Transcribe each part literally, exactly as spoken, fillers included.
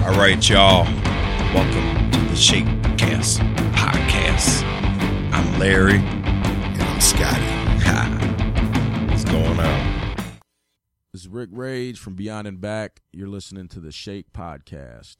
All right, y'all. Welcome to the Shakecast podcast. I'm Larry. And I'm Scotty. Ha. What's going on? This is Rick Rage from Beyond and Back. You're listening to the Shake podcast.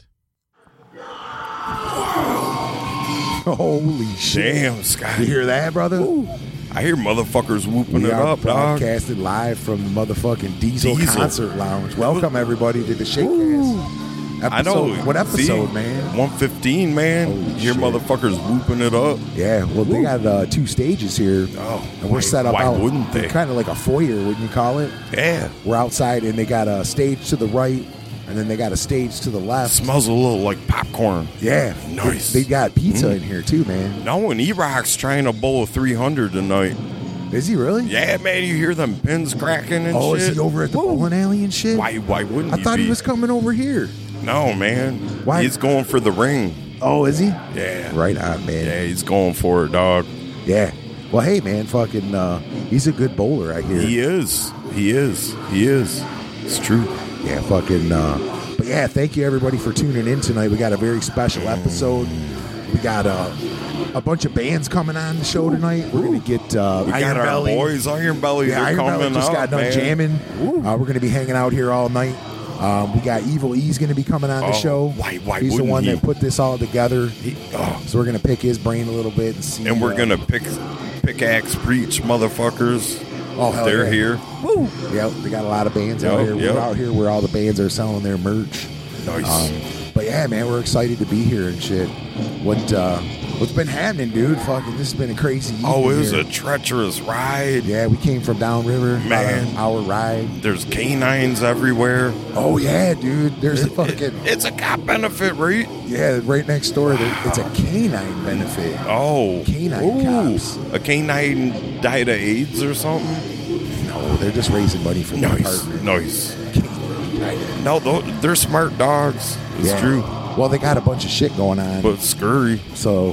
Holy shit. Damn, Scotty. You hear that, brother? Ooh. I hear motherfuckers whooping We it are up, dog. broadcasted live from the motherfucking Diesel, Diesel. Concert Lounge. Welcome, everybody, to the Shakecast. Episode, I know. What episode, See, man? one fifteen, man. Holy You hear shit. motherfuckers whooping it up. Yeah, well, they got uh, two stages here. Oh, and we're why- set up why out. wouldn't they? Kind of like a foyer, wouldn't you call it? Yeah. We're outside, and they got a stage to the right, and then they got a stage to the left. Smells a little like popcorn. Yeah. Nice. They, they got pizza Mm. in here, too, man. No, and E-Rock's trying to bowl a three hundred tonight. Is he really? Yeah, man, you hear them pins cracking and Oh, shit. is he over at the Woo. bowling alley and shit? Why, why wouldn't I he thought be? he was coming over here. No, man. Why? He's going for the ring. Oh, is he? Yeah. Right on, man. Yeah, he's going for it, dog. Yeah. Well, hey, man, fucking, uh, he's a good bowler, I hear. He is. He is. He is. It's true. Yeah, fucking, uh, but yeah, thank you everybody for tuning in tonight. We got a very special episode. We got uh, a bunch of bands coming on the show tonight. We're going to get uh, We Iron got our Belly. boys, Iron Belly. Yeah, They're Iron coming Belly just up, got done man. jamming. Uh, we're going to be hanging out here all night. Um, we got Evil E's going to be coming on the Oh, show. why- why He's the wouldn't one he? that put this all together. He- oh. So we're going to pick his brain a little bit and see. And we're uh, going to pick pickaxe preach motherfuckers. Oh, hell They're yeah. here. Woo! Yep, they got a lot of bands out Yep, here. yep. We're out here where all the bands are selling their merch. Nice. Um, but yeah, man, we're excited to be here and shit. What uh, what's been happening, dude? Fucking, this has been a crazy. oh, evening it was here. a treacherous ride. Yeah, we came from downriver, about Man. an hour ride. There's canines everywhere. Oh yeah, dude. There's a fucking It- it's a cop benefit, right? yeah, right next door. There, it's a canine benefit. Oh. Canine cops. A canine died of AIDS or something? No, they're just raising money for the Nice. department. Nice. Canine. No, tho- they're smart dogs. It's Yeah. true. Well, they got a bunch of shit going on. But scurry. So,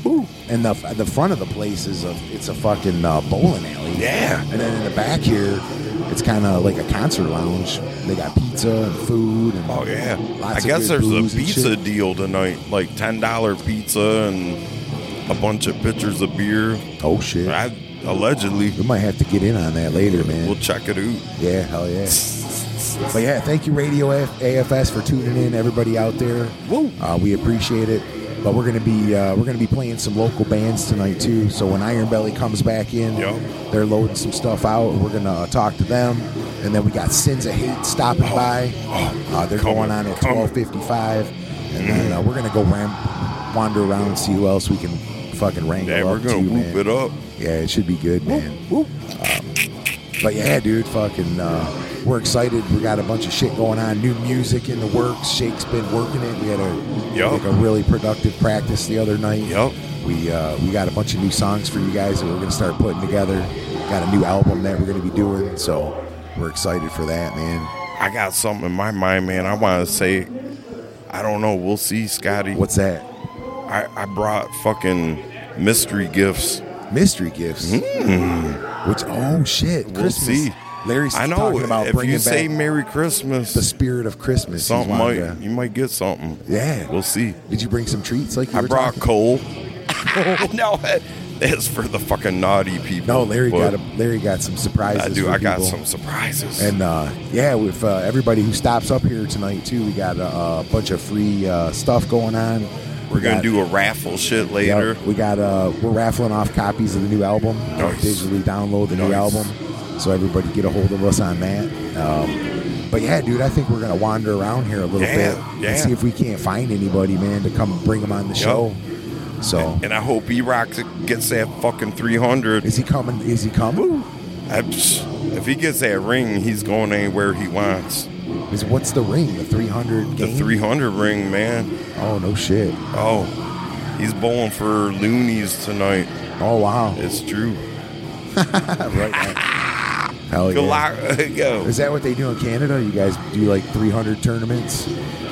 and the the front of the place is a it's a fucking uh, bowling alley. Yeah. And then in the back here, it's kind of like a concert lounge. They got pizza and food. And Oh, yeah. lots I of guess good there's a booze and pizza shit. deal tonight. Like ten dollar pizza and a bunch of pitchers of beer. Oh shit! I, allegedly. We might have to get in on that later, man. We'll check it out. Yeah, hell yeah. But yeah, thank you, Radio A F S, for tuning in. Everybody out there, Woo. uh, we appreciate it. But we're gonna be uh, we're gonna be playing some local bands tonight too. So when Iron Belly comes back in, Yep. they're loading some stuff out. We're gonna uh, talk to them, and then we got Sins of Hate stopping by. Oh, Uh, they're coming, going on at coming. twelve fifty-five, and then uh, we're gonna go ram- wander around and see who else we can fucking wrangle Yeah, we're up going to, to whoop man. it up. Yeah, it should be good, man. Um, but yeah, dude, fucking, uh, we're excited. We got a bunch of shit going on. New music in the works. Shake's been working it. We had a Yup. like a really productive practice the other night. Yep. We uh, we got a bunch of new songs for you guys that we're gonna start putting together. Got a new album that we're gonna be doing, so we're excited for that, man. I got something in my mind, man. I want to say, I don't know. We'll see, Scotty. What's that? I, I brought fucking mystery gifts. Mystery gifts. Which oh shit, We'll Christmas. see. Larry's I know. talking about If bringing you say back Merry Christmas, the spirit of Christmas. He's something wanted might to- you might get something. Yeah. We'll see. Did you bring some treats like you I were brought talking? coal. No, that- that's for the fucking naughty people. No, Larry but got a, Larry got some surprises. I do. for I got people. some surprises. And uh, yeah, with uh, everybody who stops up here tonight too, we got a, a bunch of free uh, stuff going on. We're We gonna got- do a raffle shit later. Yep, we got uh, we're raffling off copies of the new album. Nice. Digitally download the new Nice. album, so everybody get a hold of us on that. Um, but yeah, dude, I think we're gonna wander around here a little Yeah, bit yeah. and see if we can't find anybody, man, to come bring them on the show. So And I hope E-Rock gets that fucking three hundred. is he coming? Is he coming? I, psh, if he gets that ring, he's going anywhere he wants. Is what's the ring? The three hundred The game? three hundred ring, man. Oh no shit! Oh, he's bowling for loonies tonight. Oh wow! It's true. Right. Hell Go, yeah! li- go. Is that what they do in Canada? You guys do like three hundred tournaments?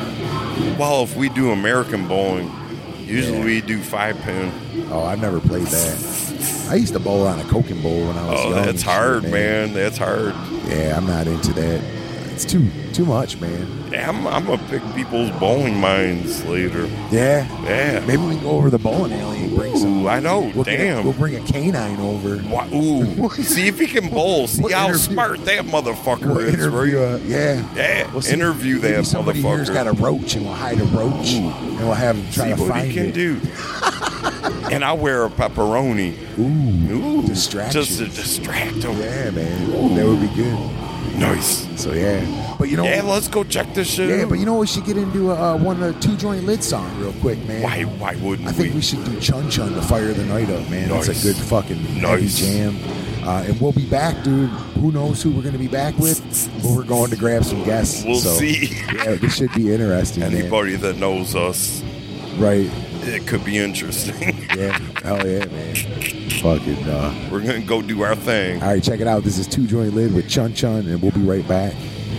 Well, if we do American bowling, usually Yeah. we do five pin. Oh, I've never played that. I used to bowl on a Coke and bowl when I was Oh, young. that's and shit, hard, man. That's hard. Yeah, I'm not into that. it's too too much, man. Yeah, I'm, I'm gonna pick people's bowling mines later. Yeah, Yeah. maybe we can go over the bowling alley and bring some. Ooh, I know. We'll get a- Damn. we'll bring a canine over. Wha- Ooh. See if he can bowl. See We'll how interview- smart that motherfucker We'll is, interview, right? uh, yeah. Yeah. We'll see- Interview maybe that somebody here's motherfucker. got a roach, and we'll hide a roach, and we'll have him try See to what find he can it. do. And I'll wear a pepperoni. Ooh, Ooh. distract Just to you. distract him. Yeah, man, that would be good. Nice. So yeah, but you know, Yeah, let's go check this shit yeah, out. but you know, we should get into a, uh, one of the two joint lid song real quick, man. Why, why wouldn't I think we? we should do Chun Chun to fire the night up, man. It's Nice. a good fucking heavy Nice. jam. Uh, and we'll be back, dude. Who knows who we're going to be back with? But we're going to grab some guests. We'll so, see. Yeah, this should be interesting, man. Anybody that knows us, Right. it could be interesting. Yeah. Hell yeah, man. Fucking. Uh, We're going to go do our thing. all right, check it out. This is Two Joint Lid with Chun Chun, and we'll be right back.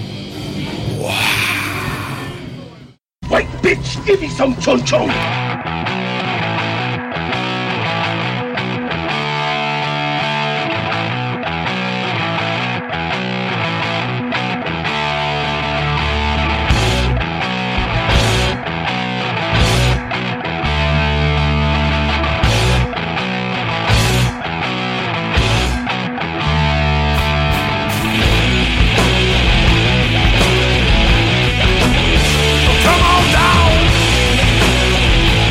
White bitch, give me some chon chon. Come on down.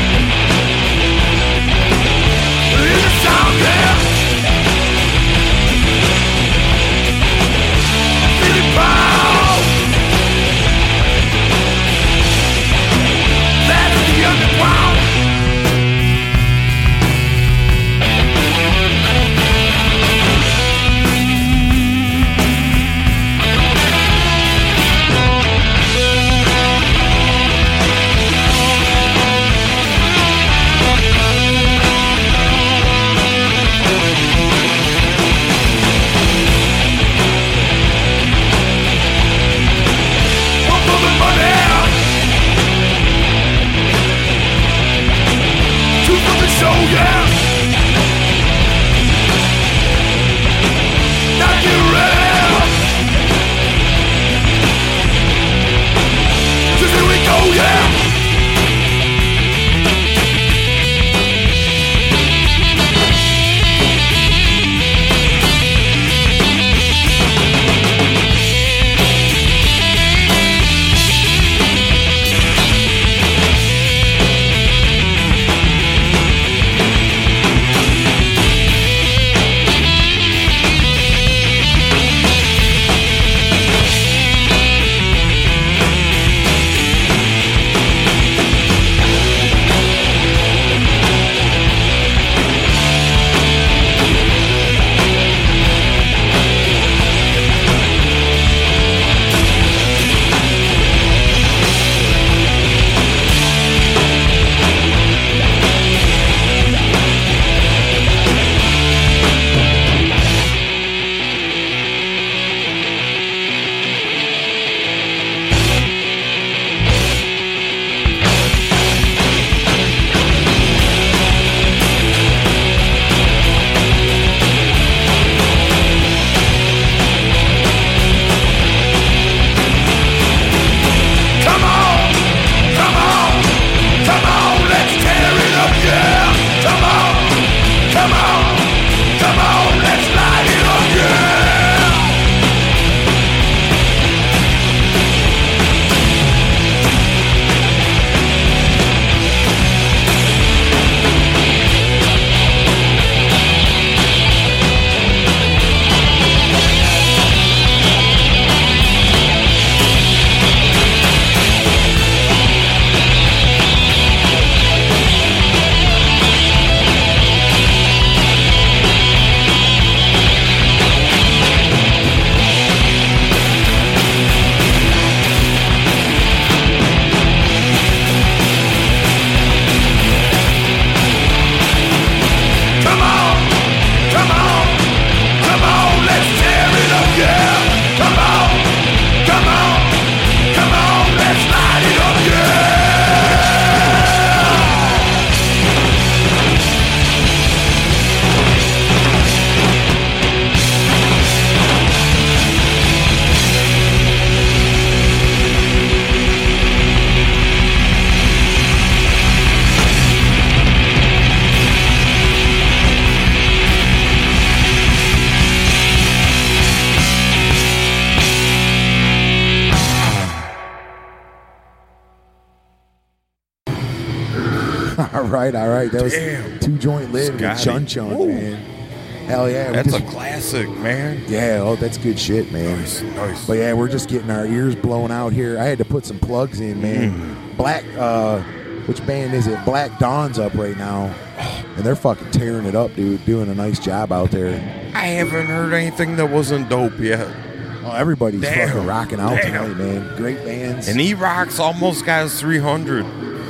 all right, all right. That was Damn. Two Joint Lid with Scotty. Chun Chun, Woo. man. Hell yeah. we That's just- a classic, man. Yeah, oh, that's good shit, man. Nice, nice. But yeah, we're just getting our ears blown out here. I had to put some plugs in, man. Mm. Black, uh, which band is it? Black Dawn's up right now, and they're fucking tearing it up, dude. Doing a nice job out there. I haven't heard anything that wasn't dope yet. Oh, everybody's Damn. fucking rocking out Damn. tonight, man. Great bands. And E-Rock's almost got his three hundred.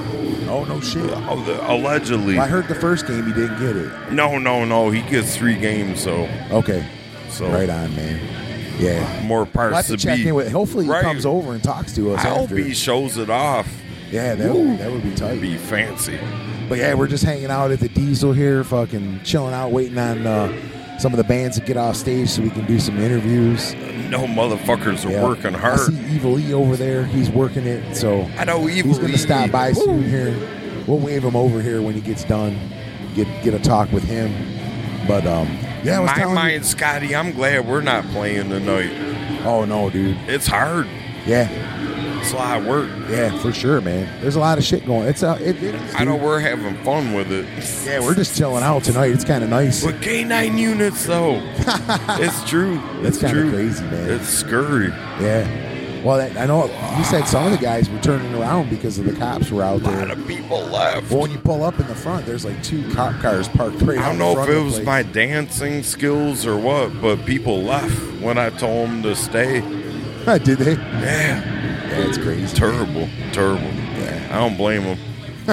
oh no shit. Allegedly. Well, I heard the first game he didn't get it. No, no, no. He gets three games, so Okay, so right on, man. Yeah. more parts We'll have to to check be. in with. Hopefully, he Right. comes over and talks to us I hope after. he shows it off. Yeah, that would, that would be tight. Be fancy. But yeah, we're just hanging out at the Diesel here, fucking chilling out, waiting on uh, some of the bands to get off stage so we can do some interviews. No motherfuckers are Yeah. working I hard. see Evil E over there; he's working it. So I know Evil he's going E. to stop by Woo. soon here. We'll wave him over here when he gets done. Get get a talk with him. But um, yeah, I was My telling mind, Scotty, I'm glad we're not playing tonight. you. Oh no, dude. It's hard. Yeah, It's a lot of work. yeah, for sure, man. There's a lot of shit going. It's uh, it, it is, I know dude. we're having fun with it. Yeah, we're just chilling out tonight. It's kind of nice. With K nine units, though. It's true. It's It's kinda true. crazy, man. It's scary. Yeah. Well, that, I know you said some of the guys were turning around because of the cops were out A lot there. of people left. Well, when you pull up in the front, there's like two cop cars parked right I out don't in know front if it of the was place. my dancing skills or what, but people left when I told them to stay. Did they? Yeah. Yeah, it's crazy. Terrible. Terrible. Yeah. I don't blame them.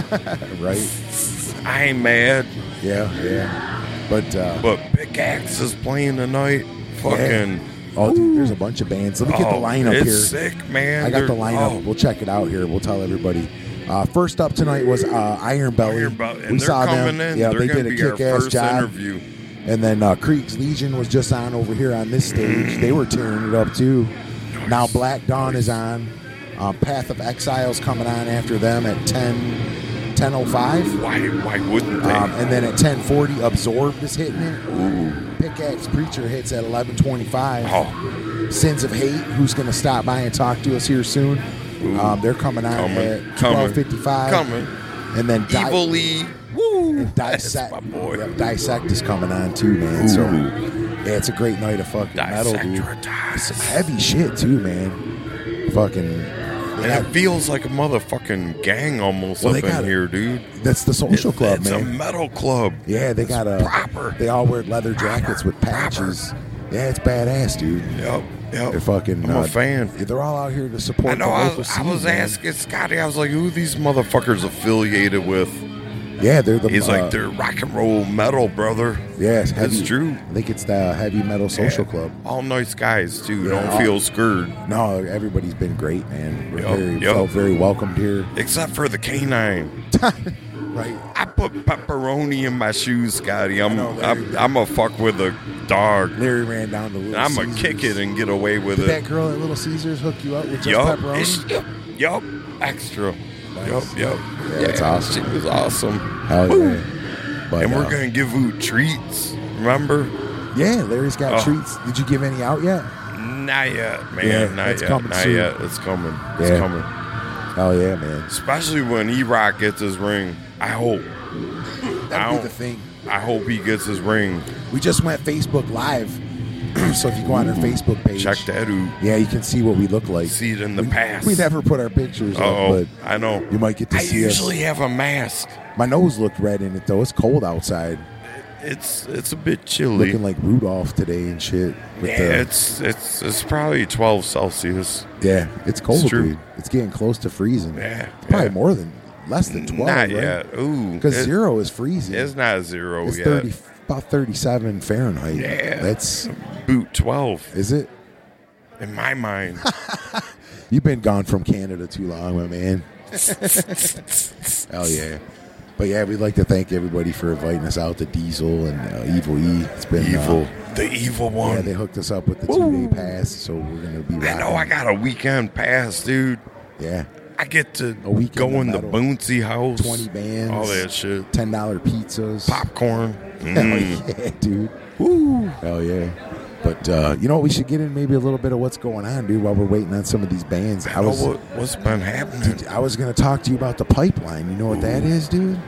Right? I ain't mad, Yeah, yeah. But, uh, but Big Axe is playing tonight. Fucking. oh, dude, there's a bunch of bands. Let me get the oh, lineup it's here. sick, man. I got the They're- lineup. oh. We'll check it out here. We'll tell everybody. Uh, first up tonight was uh, Iron Belly. Iron Belly. And we they're saw coming them. in. Yeah, They're they gonna did a be our kick-ass first job. interview. And then uh, Creek's Legion was just on over here on this stage. They were tearing it up too. Now Black Dawn is on. Um, Path of Exile's coming on after them at ten, ten oh five. Why? Why wouldn't they? Um, and then at ten forty, Absorbed is hitting it. Ooh. Pickaxe Preacher hits at eleven twenty-five. Oh, Sins of Hate, who's going to stop by and talk to us here soon. Um, they're coming on Coming, at coming, twelve fifty-five. coming. And then Di- Evil E. Woo. and Dissect, That's my boy. Yep, Dissect is coming on too, man. So yeah, it's a great night of fucking metal, dude. Dissect or die. Some heavy shit too, man. Fucking. And Yeah, it feels like a motherfucking gang almost Well, up they in got it. here, dude. that's the social It- club, it's man. a metal club. Yeah, they It's got a proper. They all wear leather jackets with Proper. patches. Yeah, it's badass, dude. Yep, yep. They're fucking. I'm uh, a fan. They're all out here to support I know. the I local was, I scene, was man. asking Scotty. I was like, "Who are these motherfuckers affiliated with?" Yeah, they're the. He's uh, like, "They're rock and roll metal, brother." Yeah, it's That's heavy- true. I think it's the heavy metal social Yeah. club. All nice guys too. Yeah, Don't all- feel scared, No, everybody's been great, man. We're Yup, very yup. felt very welcomed here. except for the canine. Right. I put pepperoni in my shoes, Scotty. I'm know, I'm, Larry. I'm a fuck with a dog. Larry ran down to Little I'm gonna Caesars. kick it and get away with Did it. that girl at Little Caesars hook you up with just Yup. pepperoni? Yup. Yup. Extra. Nice. Yup. Yup. Yeah, that's awesome. She was awesome. Hell yeah. But, And we're uh, gonna give you treats. Remember? Yeah, Larry's got Oh. treats. Did you give any out yet? Not yet, man. Yeah, not it's yet. coming Not soon. yet. It's coming. It's Yeah. coming. Hell yeah, man. Especially when E-Rock gets his ring. I hope. I That'd be don't- the thing. I hope he gets his ring. We just went Facebook Live. So if you go on our Facebook page, Check that out. yeah, you can see what we look like. See it in the we, past. We never put our pictures up, Oh, but I know. you might get to I see usually us. have a mask. My nose looked red in it though. It's cold outside. It's it's a bit chilly. Looking like Rudolph today and shit. With yeah, the- it's it's it's probably twelve Celsius. yeah, it's cold, it's true. dude. It's getting close to freezing. Yeah, It's probably yeah. more than less than twelve. Not right? yet. Ooh, Because it- zero is freezing. It's not zero It's yet. thirty, about thirty-seven Fahrenheit. Yeah. That's Boot twelve is it? in my mind. You've been gone from Canada too long, my man. Hell yeah. But yeah, we'd like to thank everybody for inviting us out to Diesel and uh, Evil E. It's been uh, Evil, the evil yeah, one. they hooked us up with the two day pass, so we're gonna be. I know rocking. I got a weekend pass, dude. Yeah, I get to A weekend go of in the metal. bouncy house. twenty bands, All that shit. ten dollar pizzas, Popcorn. Hell Mm. yeah, dude. Woo. Hell yeah. But uh, you know what? We should get in maybe a little bit of what's going on, dude, while we're waiting on some of these bands. I I know was what, what's been happening. I was gonna talk to you about the pipeline. You know what that is, dude?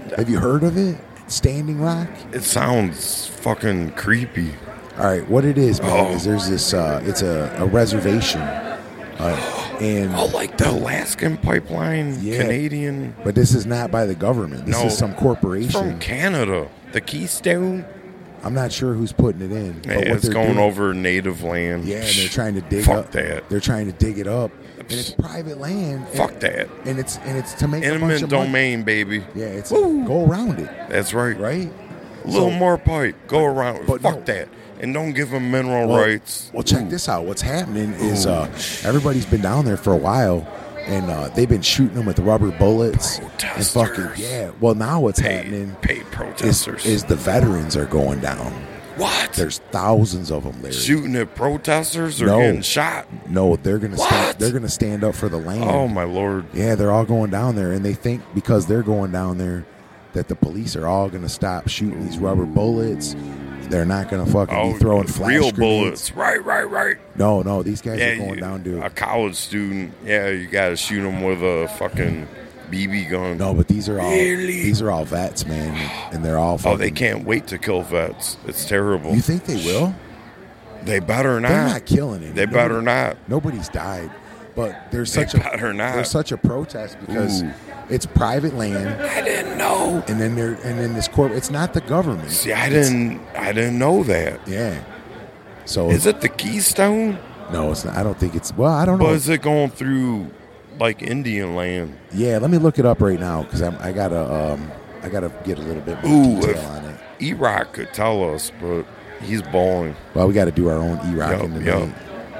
Have you heard of it? Standing Rock? It sounds fucking creepy. All right, what it is, man, Oh. is there's this, uh, it's a, a reservation. Uh, and Oh, like the Alaskan pipeline, Yeah. Canadian. But this is not by the government. This No, is some It's corporation. from Canada. The Keystone. I'm not sure who's putting it in. But Yeah, what it's they're going doing, over native land. Yeah, and they're trying to dig Fuck up. that. They're trying to dig it up, and it's private land. Fuck and, that. And it's and it's to make a bunch Intimate of money. domain, baby. Yeah, it's Woo. go around it, That's right. right? A little So- more pipe. Go around. but Fuck no. that. And don't give them mineral Well, rights. Well, check this out. What's happening is uh, everybody's been down there for a while, and uh, they've been shooting them with rubber bullets and Protesters. fucking yeah. Well, now what's Paid, happening paid is, protesters. is the veterans are going down. what? There's thousands of them there. Shooting at protesters or No. getting shot? No, they're gonna stand, What? they're gonna stand up for the land. Oh, my Lord. Yeah, they're all going down there, and they think because they're going down there that the police are all going to stop shooting these rubber bullets. They're not going to fucking Oh, be throwing flash real grenades. bullets. Right, right, right. No, no, these guys Yeah, are going you- down to a college student. Yeah, you got to shoot them with a fucking B B gun. no, but these are all Really? these are all vets, man, and they're all. Fucking, Oh, they can't wait to kill vets. It's terrible. You think they will? They better not. They're not killing it. They better not. Nobody's died, but there's They such a better not. there's such a protest because Ooh. it's private land, I didn't know. and then there and then this corp. It's not the government. See, I It's- didn't. I didn't know that. Yeah. So Is it the Keystone? no, it's not. I don't think it's. Well, I don't know. Or is it going through like Indian land? Yeah, let me look it up right now because I gotta um, I gotta get a little bit more Ooh, detail if on it. E-Rock could tell us, but he's balling. Well, we got to do our own E-Rock Yup, in the yup. night.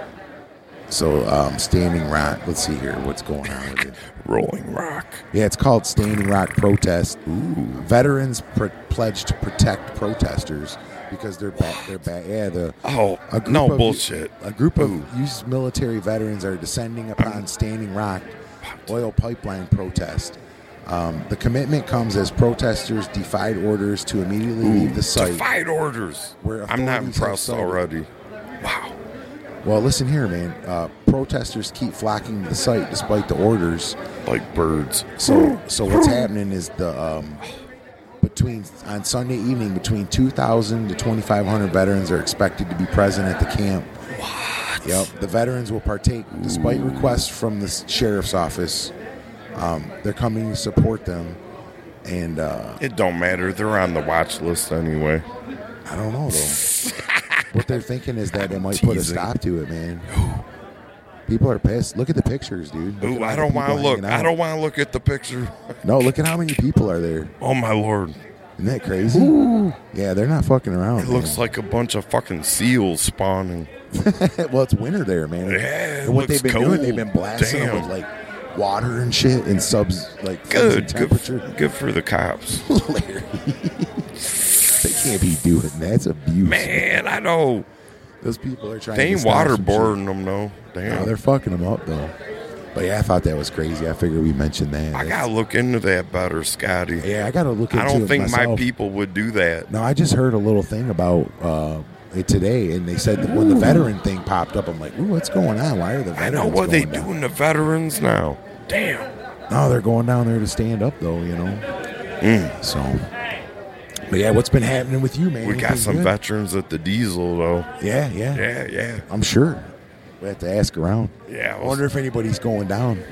So, um, Standing Rock. Let's see here. What's going on with it? Rolling Rock. Yeah, it's called Standing Rock Protest. Ooh. Veterans pr- pledge to protect protesters because they're bad. They're bad. Yeah, the Oh, a group no of- bullshit. A group of Ooh. U S military veterans are descending upon Standing Rock oil pipeline protest. Um, the commitment comes as protesters defied orders to immediately leave the site. Defied orders. Where I'm not authorities have impressed cited- already. Wow. Well, listen here, man. Uh, protesters keep flocking to the site despite the orders. Like birds. So, so what's happening is the um, between on Sunday evening, between two thousand to twenty-five hundred veterans are expected to be present at the camp. What? Yep, the veterans will partake despite requests from the sheriff's office. Um, they're coming to support them, and uh, It don't matter. They're on the watch list anyway. I don't know though. What they're thinking is that they might put a Teasing. stop to it, man. People are pissed. Look at the pictures, dude. Look Ooh, at all I the don't want to people look. hanging I out. don't want to look at the picture. No, look at how many people are there. Oh my Lord. Isn't that crazy? Yeah, they're not fucking around. It looks like a bunch of fucking seals spawning. like well, it's winter there, man. Yeah, it and what looks they've been doing, they've cold. been blasting them Damn. with like water and shit and subs like freezing Good. Good, temperature. good for the cops. Larry, they can't be doing that. That's abuse. Man, I know. Those people are trying. They to ain't stop some shit. waterboarding them, though. No, Damn. they're fucking them up though. But yeah, I thought that was crazy. I figured we mentioned that. I That's- got to look into that better, Scotty. Yeah, I got to look into I don't it think my myself. people would do that. No, I just heard a little thing about uh, it today, and they said that when the veteran thing popped up, I'm like, "Ooh, what's going on? Why are the I veterans?" know what they going down? doing to veterans now. Damn. No, they're going down there to stand up, though. You know. Mm. So, but yeah, what's been happening with you, man? We got Anything some good? veterans at the diesel, though. Yeah, yeah, Yeah, yeah. I'm sure. We have to ask around. Yeah, I wonder if anybody's going down.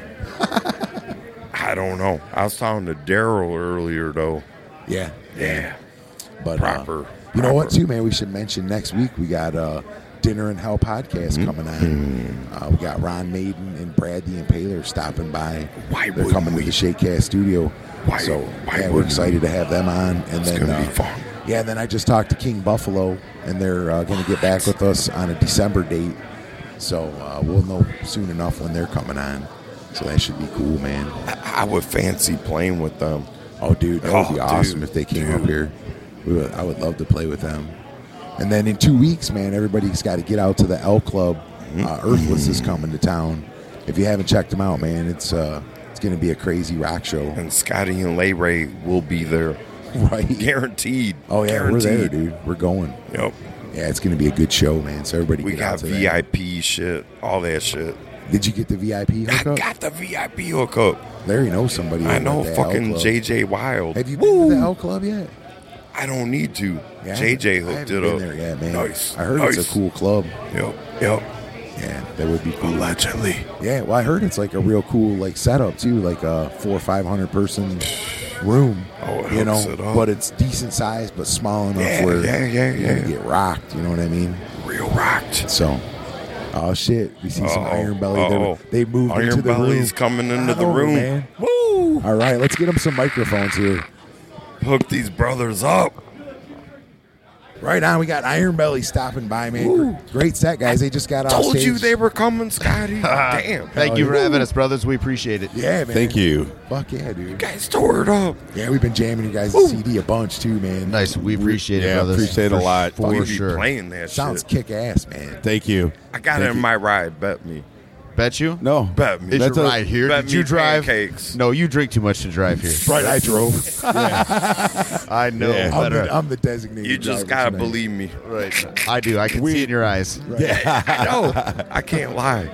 I don't know. I was talking to Daryl earlier, though. Yeah, Yeah. but Proper. Uh, you know what, proper. too, man? We should mention next week we got uh, Dinner in Hell podcast Mm-hmm. coming on. Uh, we got Ron Maiden and Brad the Impaler stopping by. Why They're wouldn't coming we? to the Shakecast studio. Why- so why yeah, we're wouldn't excited to have them on. And It's then gonna uh, be fun. Yeah, and then I just talked to King Buffalo, and they're uh, going to get back with us on a December date. So uh, we'll know soon enough when they're coming on. So that should be cool, man. I, I would fancy playing with them. Oh, dude, that would be Oh, awesome dude, if they came dude. up here. We would, I would love to play with them. And then in two weeks, man, everybody's got to get out to the L Club. Uh, Earthless is coming to town. If you haven't checked them out, man, it's uh, it's going to be a crazy rock show. And Scotty and Lay Ray will be there. Right? Guaranteed. Oh, yeah, Guaranteed. we're there, dude. We're going. Yep. Yeah, it's going to be a good show, man. So everybody We get got out to V I that. P shit, all that shit. Did you get the V I P I hookup? got the V I P hookup. Larry knows somebody. I over know at the L fucking Club. J J Wild. Have you been to the L Club yet? I don't need to. Yeah, J J I hooked haven't it been up. there yet, man. Nice. I heard nice. it's a cool club. Yep. Yep. Yeah, that would be cool. Allegedly. Yeah, well, I heard it's like a real cool like setup too, like a four or five hundred person room. Oh, it you know, hooks it up. but it's decent size, but small enough Yeah, where yeah, yeah, you're gonna yeah. get rocked. You know what I mean? Real rocked. So, oh shit, we see some Uh-oh. Iron Belly. Uh-oh. They they moved Iron into the Belly's room. coming into the Oh, room. man. Woo! All right, let's get them some microphones here. Hook these brothers up. Right on, we got Iron Belly stopping by, man. Great set, guys. They just got off Told stage. you they were coming, Scotty. Damn. Thank you for Woo. having us, brothers. We appreciate it. Yeah, man. Thank you. Fuck yeah, dude. Guys tore it up. Yeah, we've been jamming you guys' C D a bunch too, man. Nice. We appreciate it, Yeah, brothers. appreciate it a For- lot. For We be sure. playing that Sounds shit. kick ass, man. Thank you. I got Thank it in you. my ride. Bet me. Bet you? No. Bet me. Is That's your a- ride here? bet Did you me drive? pancakes. No, you drink too much to drive here. Right, I drove. I know. Yeah. I'm better. the, I'm the designated. You just driver gotta tonight. believe me. Right. I do. I can see it in your eyes. I know. I can't lie.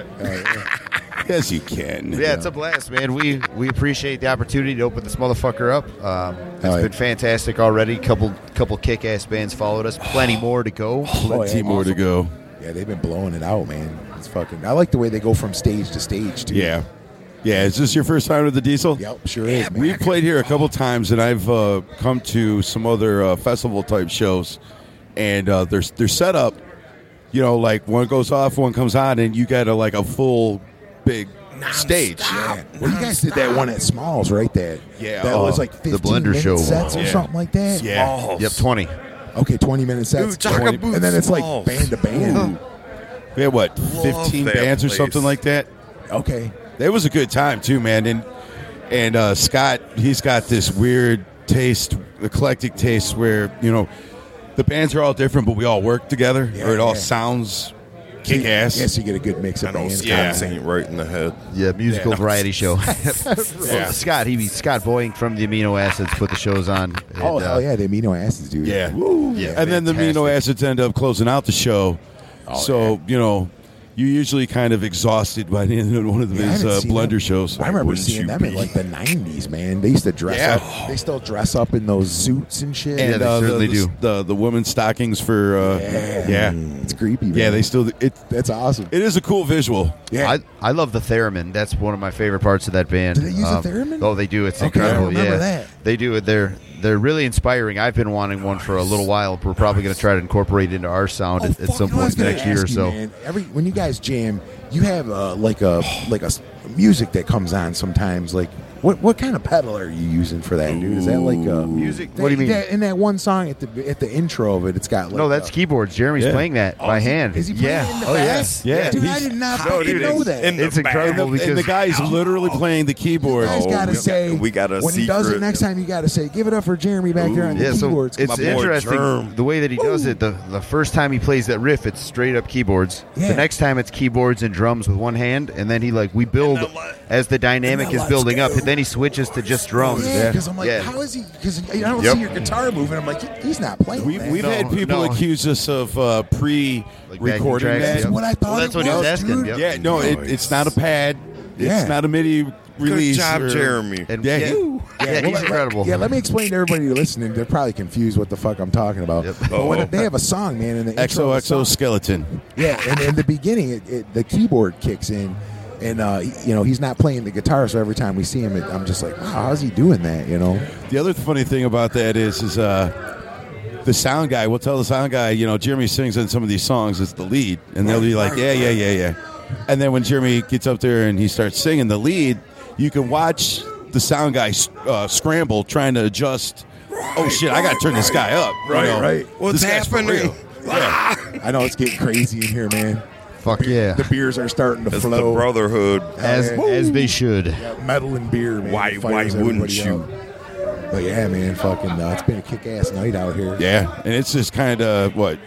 Yes, you can. Yeah, it's a blast, man. We we appreciate the opportunity to open this motherfucker up. Um, it's Hell yeah. been fantastic already. Couple couple kick-ass bands followed us. Plenty more to go. Plenty yeah, more to awesome. go. Yeah, they've been blowing it out, man. It's fucking. I like the way they go from stage to stage, too. Yeah. Yeah, is this your first time with the Diesel? Yep, sure is, man. We've played here a couple times, and I've uh, come to some other uh, festival-type shows, and uh, they're, they're set up, you know, like one goes off, one comes on, and you got a, like a full big stage. Yeah. Well, you guys did that one at Smalls, right? That Yeah. that Oh, was like the fifteen Blender minute show. sets or Yeah. something like that. Yeah. Balls. Yep, twenty. Okay, twenty minute sets, Dude, Chaka Boots and then it's like Smalls. band to band. We had, what, fifteen that bands or place. something like that? Okay, It was a good time, too, man. And, and uh, Scott, he's got this weird taste, eclectic taste where, you know, the bands are all different, but we all work together, Yeah, or it all yeah. sounds kick-ass. Yes, you get a good mix I of know bands. Scott's Yeah. ain't right in the head. Yeah, musical Yeah. variety show. Yeah. Scott, he be Scott Boying from the Amino Acids put the shows on. Oh And, uh, hell yeah, the amino acids, dude. Yeah. Yeah, and then the fantastic. amino acids end up closing out the show. so, you know, you're usually kind of exhausted by the end of one of Yeah, I these haven't uh, seen blender them. shows. I remember wouldn't seeing you them in be? like the nineties, man. They used to dress Yeah. up. They still dress up in those suits and shit. Yeah, And they uh, certainly the, do. The, the women's stockings for, uh, Yeah. yeah. It's creepy, man. Yeah, they still, it, That's awesome. it is a cool visual. Yeah. I, I love the theremin. That's one of my favorite parts of that band. Do they use a theremin? Oh, they do. It's Okay, I incredible. remember yeah, that. they do it. They're they're really inspiring. I've been wanting one for a little while. We're probably going to try to incorporate it into our sound Oh, at, at fuck, some you know, I was point gonna next year or ask you, so. man, every when you guys jam, you have uh, like a like a s- music that comes on sometimes. Like what what kind of pedal are you using for that, dude? Is that like a Music? That, What do you mean? that- in that one song at the at the intro of it, it's got like No, that's a, keyboards. Jeremy's Yeah. playing that by hand. Is he playing yeah. it in the oh bass? yeah. Yeah. Dude, I he's- did not No, fucking dude, know it's that. in the It's back. incredible And the, because and the guy's literally playing the keyboard. You guys Oh, gotta we got- say we got a when he does it secret. next time. You gotta say, "Give it up for Jeremy back there on Yeah, the so keyboards." it's My boy interesting Germ. the way that he does it. The the first time he plays that riff, it's straight up keyboards. Yeah. The next time it's keyboards and drums with one hand, and then he like we build And then let- as the dynamic and then is building up. let's And then he switches to just drums. Yeah, because I'm like, Yeah. how is he? Because I don't Yep. see your guitar moving. I'm like, he- he's not playing. We've, that. we've No, had people no. accuse us of uh, pre-recording tracks, that. That's Yep. what I thought. Well, that's it what he was was, asking, dude. yep. Yeah, no, it, it's not a pad. It's Yeah. not a MIDI Good release. job, or- Jeremy. And Yeah, yeah, he- yeah, well, he's let- let- incredible. Yeah, let me explain to everybody listening. They're probably confused what the fuck I'm talking about. Yep. But when they have a song, man, in the intro X O of the X O song- skeleton. Yeah, and in the beginning, it, it, the keyboard kicks in, and uh, he- you know he's not playing the guitar. So every time we see him, it, I'm just like, wow, how's he doing that? You know? The other funny thing about that is, is uh, the sound guy. We'll tell the sound guy, you know, Jeremy sings in some of these songs. It's the lead, and they'll be like, yeah, yeah, yeah, yeah. And then when Jeremy gets up there and he starts singing the lead, you can watch the sound guy uh, scramble trying to adjust. Oh shit! I got to turn this guy up. you Right, know. right. What's This guy's for happening? real. Yeah. I know it's getting crazy in here, man. Fuck yeah, The beers are starting to It's the flow. brotherhood. as yeah. as they should. Yeah, metal and beer, man. Why- It why fires wouldn't everybody you? up. But yeah, man, fucking, uh, it's been a kick-ass night out here. Yeah, and it's just kind of what,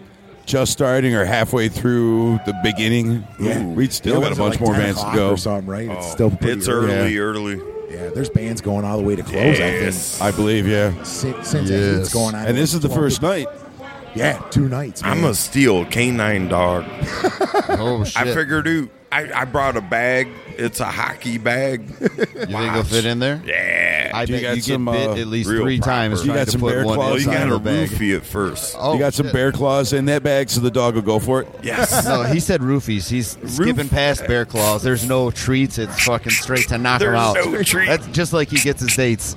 just starting or halfway through the beginning. Yeah. We'd still Yeah, got a was it bunch like more ten bands to o'clock go. or something, right? It's Oh, still pretty it's early. early, early. Yeah, there's bands going all the way to close. Yes. I believe, yeah. I think since, since Yes. it's going on. And this is the twelve first night. Yeah, two nights. Man. I'm a steel canine dog. Oh shit! I figured out. I, I brought a bag. It's a hockey bag. You think it'll fit in there? Yeah. I Do you bet got you some, get bit uh, at least real three proper. times You trying got to some put bear one claws Well, you inside got of to a bag. roofie it first. Oh, You got some shit. bear claws in that bag, so the dog will go for it. Yes. No, he said roofies. He's skipping past bear claws. There's no treats. It's fucking straight to knock him There's out. no treat. That's just like he gets his dates.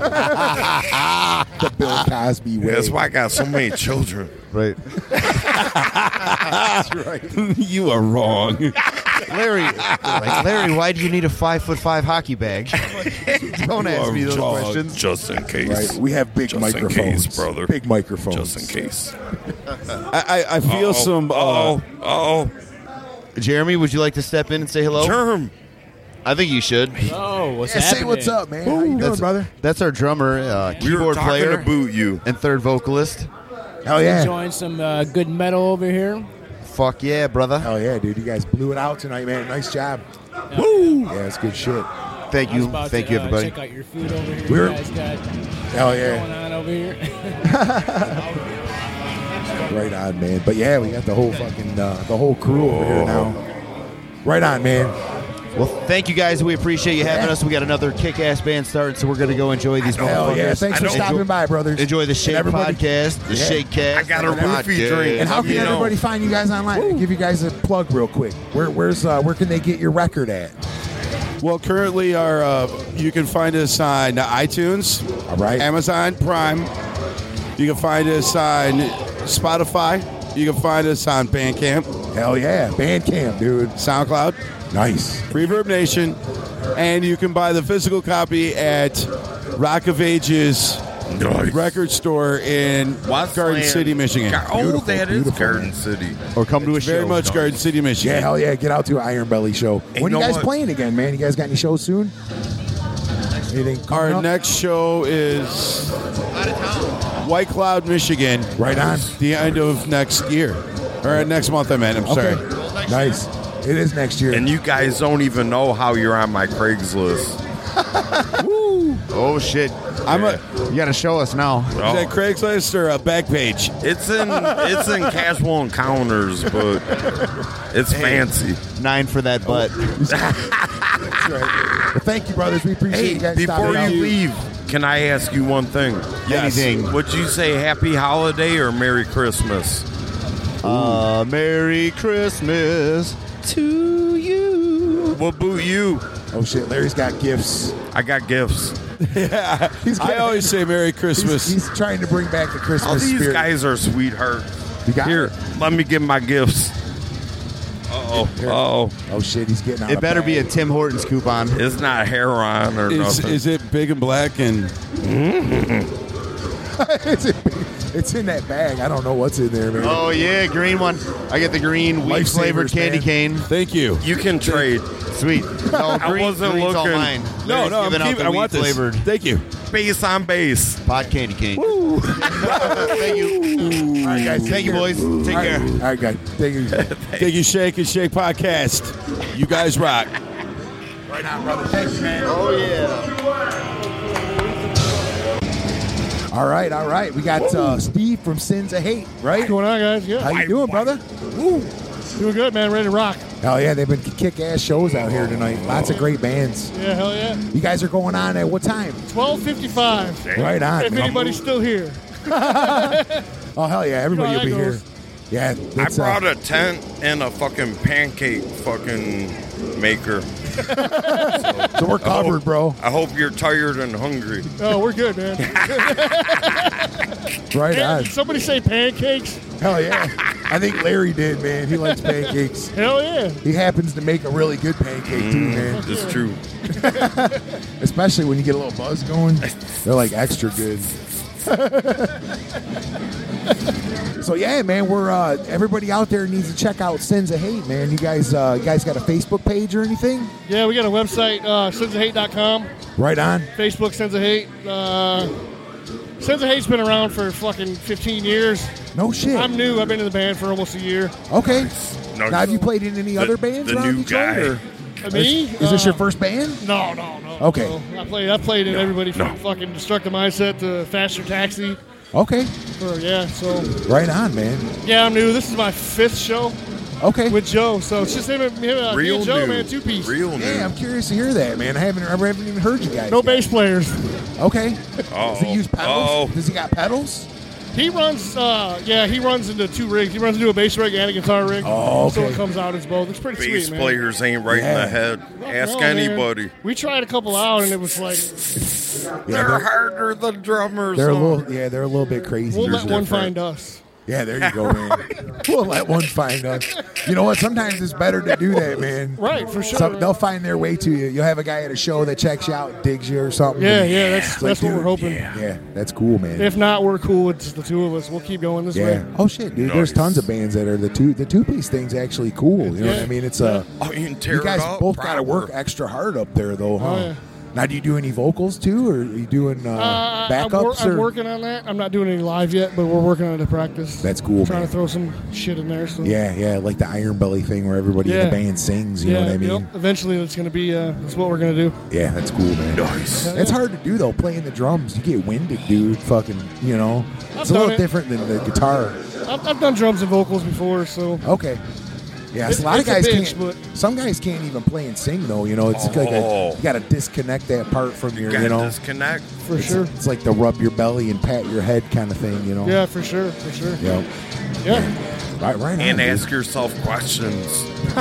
The Bill Cosby way. That's why I got so many children. Right. That's right. You are wrong. Larry, like, Larry, why do you need a five foot five hockey bag? Don't ask me those wrong. questions. Just in case. Right. We have big Just in microphones, case, brother. Big microphones. Just in case. I, I, I feel some. Uh, Oh, oh, Jeremy, would you like to step in and say hello? germ. I think you should. Oh, what's Yeah, happening? say what's up, man. How you doing, That's, brother? that's our drummer, uh, We were keyboard talking player, to boot you. and third vocalist. Hell yeah. Enjoying some uh, good metal over here. Fuck yeah, brother. Hell yeah, dude. You guys blew it out tonight, man. Nice job. Woo! Yeah, it's good shit. Thank I was you. about Thank to, you, uh, everybody. check out your food over here. We're- You guys got Hell going yeah. on over here. Right on, man. But yeah, we got the whole fucking, uh, the whole crew over here now. Right on, man. Well, thank you guys. We appreciate you having us. We got another kick-ass band starting, so we're going to go enjoy these motherfuckers. Hell yeah. Thanks for I know. stopping by, brothers. Enjoy the And Shake everybody- Podcast, the Yeah. Shake Cast. I got a the roofie podcast. drink. And how can You know. everybody find you guys online? Give you guys a plug real quick. Where, where's, uh, where can they get your record at? well, currently, our uh, you can find us on iTunes, All right. Amazon Prime. You can find us on Spotify. You can find us on Bandcamp, Hell yeah. Bandcamp, dude. SoundCloud, Nice. Reverb Nation, and you can buy the physical copy at Rock of Ages Nice. record store in Garden City, Michigan. Gar- oh, Beautiful, that is beautiful, Garden man. City. Or come to a Very show. much Garden City, Michigan. Yeah, hell yeah. Get out to an Iron Belly show. Hey, when you you know guys what? playing again, man? You guys got any shows soon? Anything coming Our up? next show is White Cloud, Michigan. Right on. The end of next year. Or next month, I meant. I'm Okay. sorry. Nice. It is next year. And you guys don't even know how you're on my Craigslist. Oh, shit. I'm a, You got to show us now. is that Craigslist or a back page? It's in it's in Casual Encounters, but it's fancy. Nine for that butt. That's right. Well, thank you, brothers. We appreciate Hey, you guys before stopping out. you leave, can I ask you one thing? Yes. Anything. Would you say Happy Holiday or Merry Christmas? Uh, Merry Christmas to you. What boot you? Oh shit, Larry's got gifts. I got gifts. He's I always say Merry he's, Christmas. he's trying to bring back the Oh, Christmas these spirit. guys are sweethearts. You got Here, it? let me get my gifts. Uh-oh. Uh-oh. Oh shit, he's getting out. It better be a Tim Hortons coupon. It's not Heron or Is, nothing. is it big and black and it's, in, it's in that bag. I don't know what's in there, man. Oh, yeah, green one. I get the green wheat-flavored Lifesavers, candy man. cane. thank you? You can trade. Sweet. No, I green, wasn't green's all looking. mine. No, Larry's no, I'm giving out keeping, the I want this. wheat-flavored Thank you. Base on base. pot candy cane. Thank you. All right, guys. take Thank you, care. boys. Take All right. care. All right, guys. Thank you. Thank you, Shake and Shake Podcast. You guys rock. Right on, brother. Thanks, man. Oh, yeah. All right, all right. We got uh, Steve from Sins of Hate, right? What's going on, guys? Yeah. How you doing, brother? Doing good, man. Ready to rock. Hell yeah, they've been kick-ass shows out here tonight. Lots of great bands. Yeah, hell yeah. You guys are going on at what time? twelve fifty-five. Right on. If man. anybody's still here. Oh hell yeah, everybody You know will be how that here. goes. Yeah, I it's, uh, brought a tent and a fucking pancake fucking maker. so we're covered, bro. I hope you're tired and hungry. Oh, we're good, man. Right Hey, on. did somebody say pancakes? Hell yeah. I think Larry did, man. He likes pancakes. Hell yeah. He happens to make a really good pancake too, man. It's true. Especially when you get a little buzz going. They're like extra good. So yeah, man, we're uh, everybody out there needs to check out Sins of Hate, man. You guys, uh, you guys got a Facebook page or anything? Yeah, we got a website, uh, sins of hate dot com. Right on. Facebook, Sins of Hate. Uh, Sins of Hate's been around for fucking fifteen years. No shit. I'm new. I've been in the band for almost a year. Okay. No, Now, have you played in any the- other bands the around new Detroit? guy. Or? Uh, me? Is this your Uh, first band? No, no, no. Okay. no. I played. I played in everybody from no. fucking Destructive Mindset to Faster Taxi. Okay. For yeah, so Right on, man. yeah, I'm new. This is my fifth show. Okay. with Joe. So it's just him and, him, uh, me Real and Joe, new. man, two piece. Real Yeah, new. I'm curious to hear that, man. I haven't, I haven't even heard you guys. No yet. bass players. Okay. Uh-oh. Does he use pedals? Uh-oh. Does he got pedals? He runs, uh, yeah, he runs into two rigs. He runs into a bass rig and a guitar rig. Oh, So okay. it comes out as both. It's pretty Bass sweet, man. players ain't right in Yeah. the head. Fuck Ask no, man. anybody. We tried a couple out, and it was like, Yeah, They're they're, harder than drummers. they're a huh? little, yeah, they're a little bit crazy. we'll They're let one different. find us. Yeah, there you go, man. We'll let one find us. You know what? Sometimes it's better to do that, man. Right, for sure. Some, they'll find their way to you. You'll have a guy at a show that checks you out, digs you or something. Yeah, and yeah, that's it's like, that's what dude, we're hoping. Yeah, yeah, that's cool, man. If not, we're cool. It's the two of us. We'll keep going this yeah. way. Oh shit, dude. There's Nice. tons of bands that are the two the two piece thing's actually cool. You know what I mean? It's uh, Oh, you can tear you guys it up. both got to work proper. extra hard up there, though, huh? Oh, yeah. Now, do you do any vocals too, or are you doing uh, Uh, I'm, backups? wor- I'm or? working on that. I'm not doing any live yet, but we're working on it to practice. That's cool, Trying man. to throw some shit in there. So. Yeah, yeah, like the Iron Belly thing where everybody in Yeah. the band sings. You yeah, know what I mean? yep. Eventually, it's going to be. Uh, that's what we're going to do. Yeah, that's cool, man. Nice. It's hard to do though, playing the drums. You get winded, dude. Fucking, you know, it's a done little it. different than the guitar. I've, I've done drums and vocals before, so Okay. Yeah, It's- a lot of it's a guys bitch, can't. but- Some guys can't even play and sing though. You know, it's like Oh. a, you got to disconnect that part from your. You You gotta know, disconnect. for it's, sure. it's like the rub your belly and pat your head kind of thing. You know. Yeah, for sure, for sure. Yeah. Yeah. Right. Right. And on, dude. ask yourself questions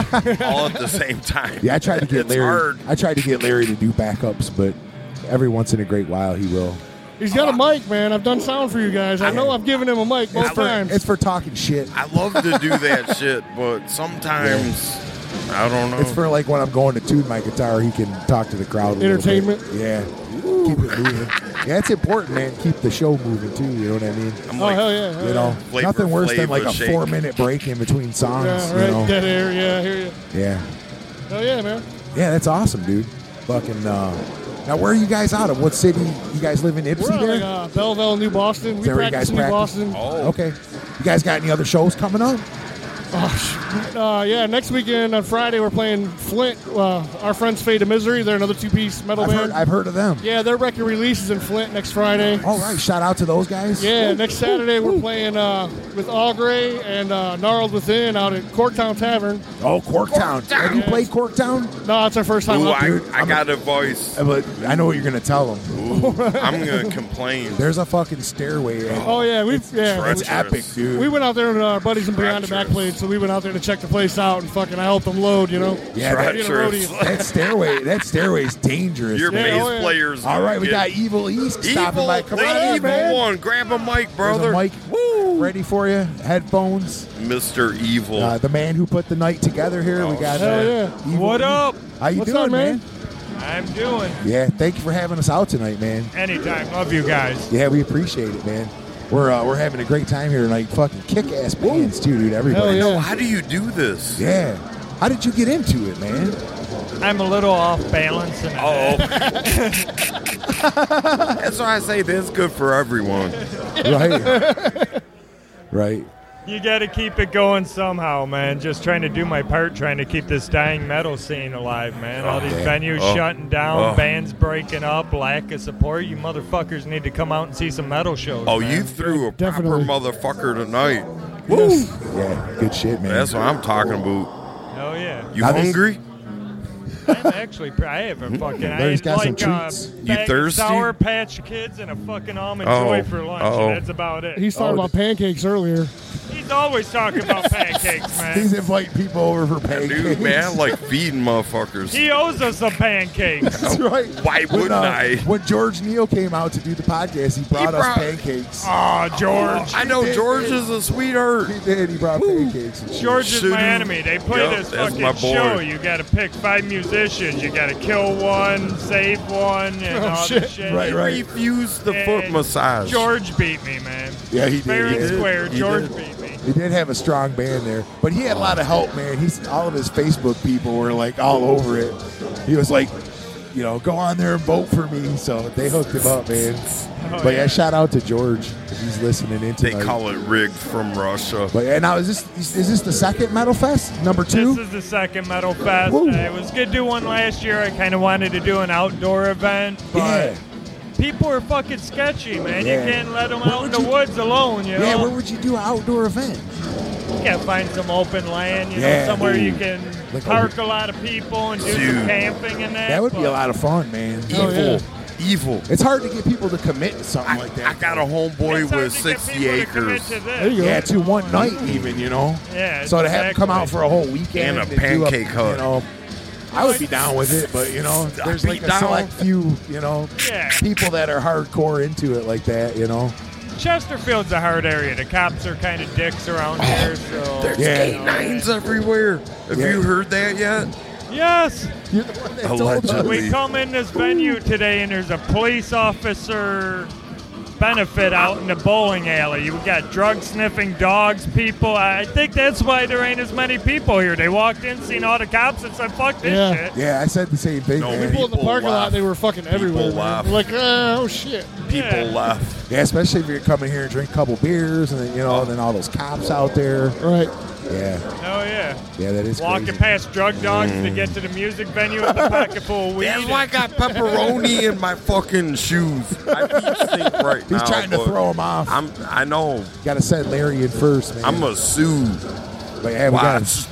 all at the same time. Yeah, I tried to get it's Larry. hard. I tried to get Larry to do backups, but every once in a great while he will. He's got a mic, man. I've done sound for you guys. I know I've given him a mic It's both for, times. it's for talking shit. I love to do that shit, but sometimes I don't know. It's for like when I'm going to tune my guitar, he can talk to the crowd. A little Entertainment? bit. Yeah. Keep it moving. Yeah, it's important, man. Keep the show moving too. You know what I mean? I'm oh like, hell yeah! hell You know, Flavor nothing worse than Flav like a with Shake. four minute break in between songs. yeah, you right. know? Dead air. Yeah, I hear you. Yeah. Hell yeah, man. Yeah, that's awesome, dude. Fucking. Uh, now, where are you guys out of? What city? You guys live in We're Ipsy out there? in uh, Belleville, New Boston. We that where you practice guys in New practice? Boston. Oh, Okay. You guys got any other shows coming up? Oh, sh- uh, yeah, next weekend on Friday we're playing Flint. Uh, our friends Fate of Misery. They're another two-piece metal I've band. heard, I've heard of them. yeah, their record release is in Flint next Friday. All right. Shout out to those guys. Yeah, next Saturday we're playing uh, with All Grey and uh, Gnarled Within out at Corktown Tavern. Oh, Corktown. Have you played Corktown? No, it's our first time Ooh, up I, here. I got a voice. Uh, But I know what you're gonna tell them. Ooh, I'm gonna complain. There's a fucking stairway. and Oh yeah, we yeah. It's epic, dude. We went out there and our buddies in Beyond the Back Treacherous. played, so we went out there to check the place out and fucking I helped them load, you know. Yeah, that, Being a Treacherous. roadie. that stairway. That stairway's dangerous. Your Yeah, bass oh, yeah. players. All right, we get got Evil East stopping evil. by. Come the on in, evil man. one. Grab a mic, There's brother. a mic ready for you. Headphones. Mister Evil. Uh, the man who put the night together here. we got. Hell uh, yeah. Evil What East. up? How you What's doing, up, man? I'm doing. Yeah, thank you for having us out tonight, man. Anytime. Love you guys. Yeah, we appreciate it, man. We're uh, we're having a great time here tonight. Fucking kick-ass bands too, dude. Everybody. Hell yeah. How do you do this? Yeah. How did you get into it, man? I'm a little off balance. And Oh, that's why I say that's good for everyone. Right. Right. You got to keep it going somehow, man. Just trying to do my part, trying to keep this dying metal scene alive, man. All these yeah. venues Oh. shutting down, Oh. bands breaking up, lack of support. You motherfuckers need to come out and see some metal shows. Oh, man. you threw a Definitely. proper motherfucker tonight. Yes. Yeah. Good shit, man. That's what I'm talking about. Hell yeah. You Now this- hungry? I'm actually, pr- I have a fucking, I Larry's ate got some like uh, treats. You bag of thirsty? Sour Patch Kids and a fucking almond Uh-oh. joy for lunch. Uh-oh. And that's about it. He's talking Oh, about pancakes earlier. He's always talking about pancakes, man. He's inviting people over for pancakes. Dude, man, I like feeding motherfuckers. He owes us some pancakes. That's right. Why When, wouldn't uh, I? When George Neal came out to do the podcast, he brought us brought- pancakes. Aw, George. I know did, George did. is a sweetheart. He did. He brought pancakes. And shit. George is Shoo-doo. my enemy. They play Yup, this that's fucking my boy. show. You got to pick five musicians. You got to kill one, save one, and Oh, all shit. this shit. Right, right. Refuse the foot And massage. George beat me, man. Yeah, he did. Fair He and did. square. He George did. beat me. He did have a strong band there, but he had a lot of help, man. He's all of his Facebook people were like all over it. He was like, you know, go on there and vote for me. So they hooked him up, man. Oh, but yeah, yeah. shout out to George if he's listening in They tonight. call it rigged from Russia. But yeah, now is this is this the second Metal Fest? Number two? This is the second Metal Fest. Woo. Uh, It was good to do one last year. I kind of wanted to do an outdoor event, but Yeah. people are fucking sketchy, man. Yeah. You can't let them Where out in would the you- woods alone, you Yeah, know? where would you do an outdoor event? gotta find some open land, you Yeah, know, somewhere dude. you can Like a- park a lot of people and do some Dude. camping and that. That would be but- a lot of fun, man. Oh, yeah. Evil. It's hard to get people to commit to something I, like that. I got a homeboy It's hard with to get sixty people to commit acres to this. There you go. Yeah, to one night even, you know. Yeah, So to have them come exactly. out for a whole weekend And a do pancake hut. you know, I would be down with it, but you know, I'd there's be like a down. select few, you know, Yeah. people that are hardcore into it like that, you know. Chesterfield's a hard area. The cops are kind of dicks around here, so There's Yeah. K nines everywhere. Have Yeah. you heard that yet? yes. You're the one that told us. Allegedly. We come in this venue today, and there's a police officer benefit out in the bowling alley. You got drug sniffing dogs, people. I think that's why there ain't as many people here. They walked in, seen all the cops, and said, "Fuck this Yeah. shit." Yeah, I said the same thing, No, man. People in the People parking laugh. lot, they were fucking everywhere. man. laugh. They're like, uh, oh shit. People Yeah. left. Yeah, especially if you're coming here and drink a couple beers, and then you know, and then all those cops out there. Right. Yeah, Oh yeah. yeah, that is Walking crazy. past drug dogs to get to the music venue with a pocket full of weed. That's why I got pepperoni in my fucking shoes. I keep stink right He's now. trying to but throw him off. I'm. I know. Got to send Larry in first, man. I'm a sue. But yeah, we got Watch.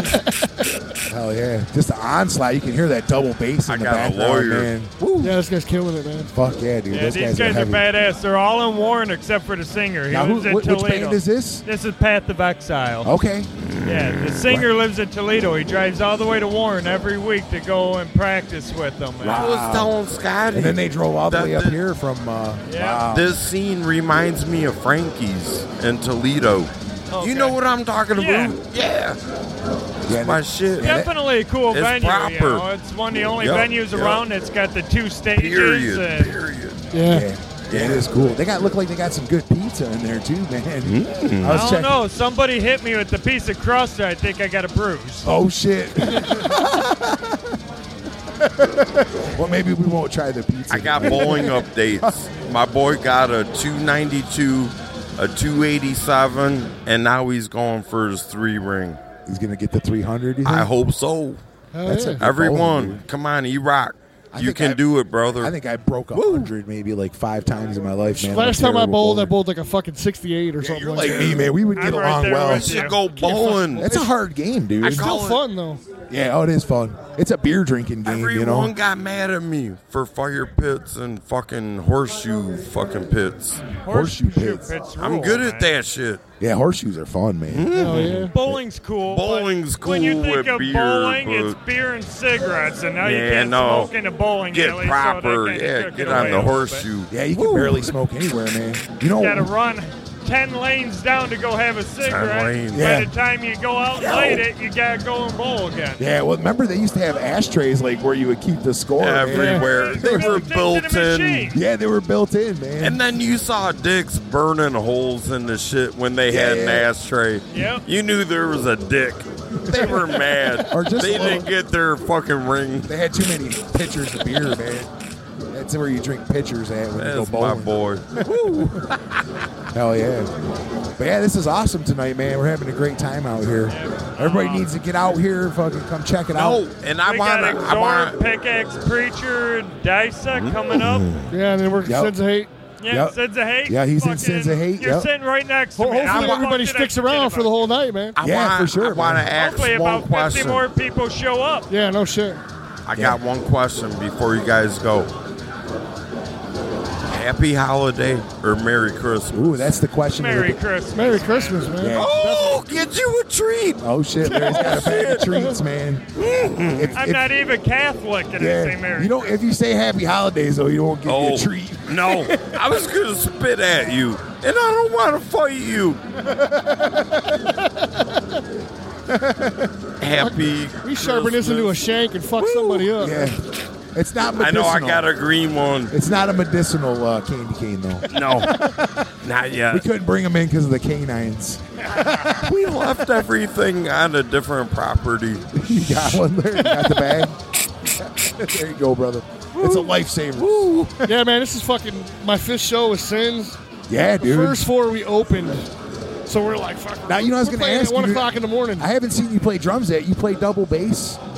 hell yeah, just the onslaught. You can hear that double bass in I the got a background, lawyer. man. Woo. Yeah, this guy's killing it, man. Fuck yeah, dude. Yeah, Those these guys, guys, are, are heavy. badass. They're all in Warren except for the singer. He Now, who, lives in which, which Toledo. band is this? This is Path of Exile. Okay. Yeah, the singer lives in Toledo. He drives all the way to Warren every week to go and practice with them. man. I was telling Scotty. And then they drove all the that way up the- here from. Uh, Yeah. Wow. This scene reminds me of Frankie's in Toledo. Okay. You know what I'm talking Yeah. about? Yeah. Yeah, My shit. Definitely a cool It's venue. proper. You know? It's one of the only Yep, venues yep. around that's got the two stages. Period. and Period. Yeah. Yeah. Yeah, it is cool. They got look like they got some good pizza in there too, man. Mm. I I was don't checking. know. Somebody hit me with the piece of crust. I think I got a bruise. Oh shit. Well, maybe we won't try the pizza. I got bowling updates. My boy got a two ninety-two, a two eighty-seven, and now he's going for his three ring. He's gonna get the three hundred. You think? I hope so. Hell That's yeah. a good bowling, Everyone, dude. come on, E-Rock. I You think can I- do it, brother. I think I broke a hundred maybe like five times in my life, man. I'm a Last time I terrible bowled, I bowler. bowled like a fucking sixty-eight or something You're like like that. me, man. We would get I'm right along there well. with you. should go bowling. It's a hard game, dude. I It's call still it- fun, though. Yeah, oh, it is fun. It's a beer drinking game, Everyone you know. got mad at me for fire pits and fucking horseshoe fucking pits. Horseshoe pits. I'm rule, good man. at that shit. Yeah, horseshoes are fun, man. Hell yeah. Bowling's cool. but Bowling's When you cool think with of beer, bowling, but- it's beer and cigarettes, and now you Yeah, can't no. smoke in a bowling Get alley. proper. So they kinda Yeah, took get it on away the a little horseshoe. Yeah, you can barely smoke anywhere, man. You know, bit. Got to run ten lanes down to go have a cigarette. lanes. By Yeah. the time you go out and light it, you got to go and bowl again. yeah. Well, remember they used to have ashtrays like where you would keep the score. man. Everywhere. Yeah. They were Built into built the in. machine. Yeah, they were built in, man. And then you saw dicks burning holes in the shit when they had an Yeah. ashtray. Yep. You knew there was a dick. They were mad. Or just they a little- didn't get their fucking ring. They had too many pitchers of beer, man. That's where you drink pitchers at when That's you go my bowling. boy. Hell yeah. But yeah, this is awesome tonight, man. We're having a great time out here. Everybody needs to get out here, fucking come check it out. No, and I we want got to. I Exhort, want. Pickaxe Preacher, Dissect coming up. Yeah, and then we're Yep. Sins of Hate. Yeah, Yep. Sins of Hate. Yeah, he's in Fucking- Sins of Hate, You're yep. sitting right next to Ho- me. hopefully How the everybody fuck did I sticks forget around for about the whole night, man. I Yeah, want, for sure, I want to man. ask Hopefully one about fifty question. more people show up. Yeah, no shit. I got one question before you guys go. Happy holiday or Merry Christmas? Ooh, that's the question. of the Merry day. Christmas. Merry Christmas, man. Yeah. Oh, get you a treat. Oh shit, Larry's got a bag of treats, man. If- I'm if- not even Catholic and I say yeah, Merry you know, if you say Happy Holidays, though, you won't get you Oh, a treat. no. I was going to spit at you, and I don't want to fight you. Happy We sharpen this into a shank and fuck somebody up. Yeah, it's not I medicinal. know I got a green one. It's not a medicinal uh, candy cane, though. No, not We yet. couldn't bring them in because of the canines. We left everything on a different property. You got one there? You got the bag? There you go, brother. It's a lifesaver. Yeah, man, this is fucking my fifth show with Sins. Yeah, The dude. first four we opened, so we're like, fuck. Now, you know, I was we're going to playing ask at one you. o'clock in the morning. I haven't seen you play drums yet. You play double bass? Yeah.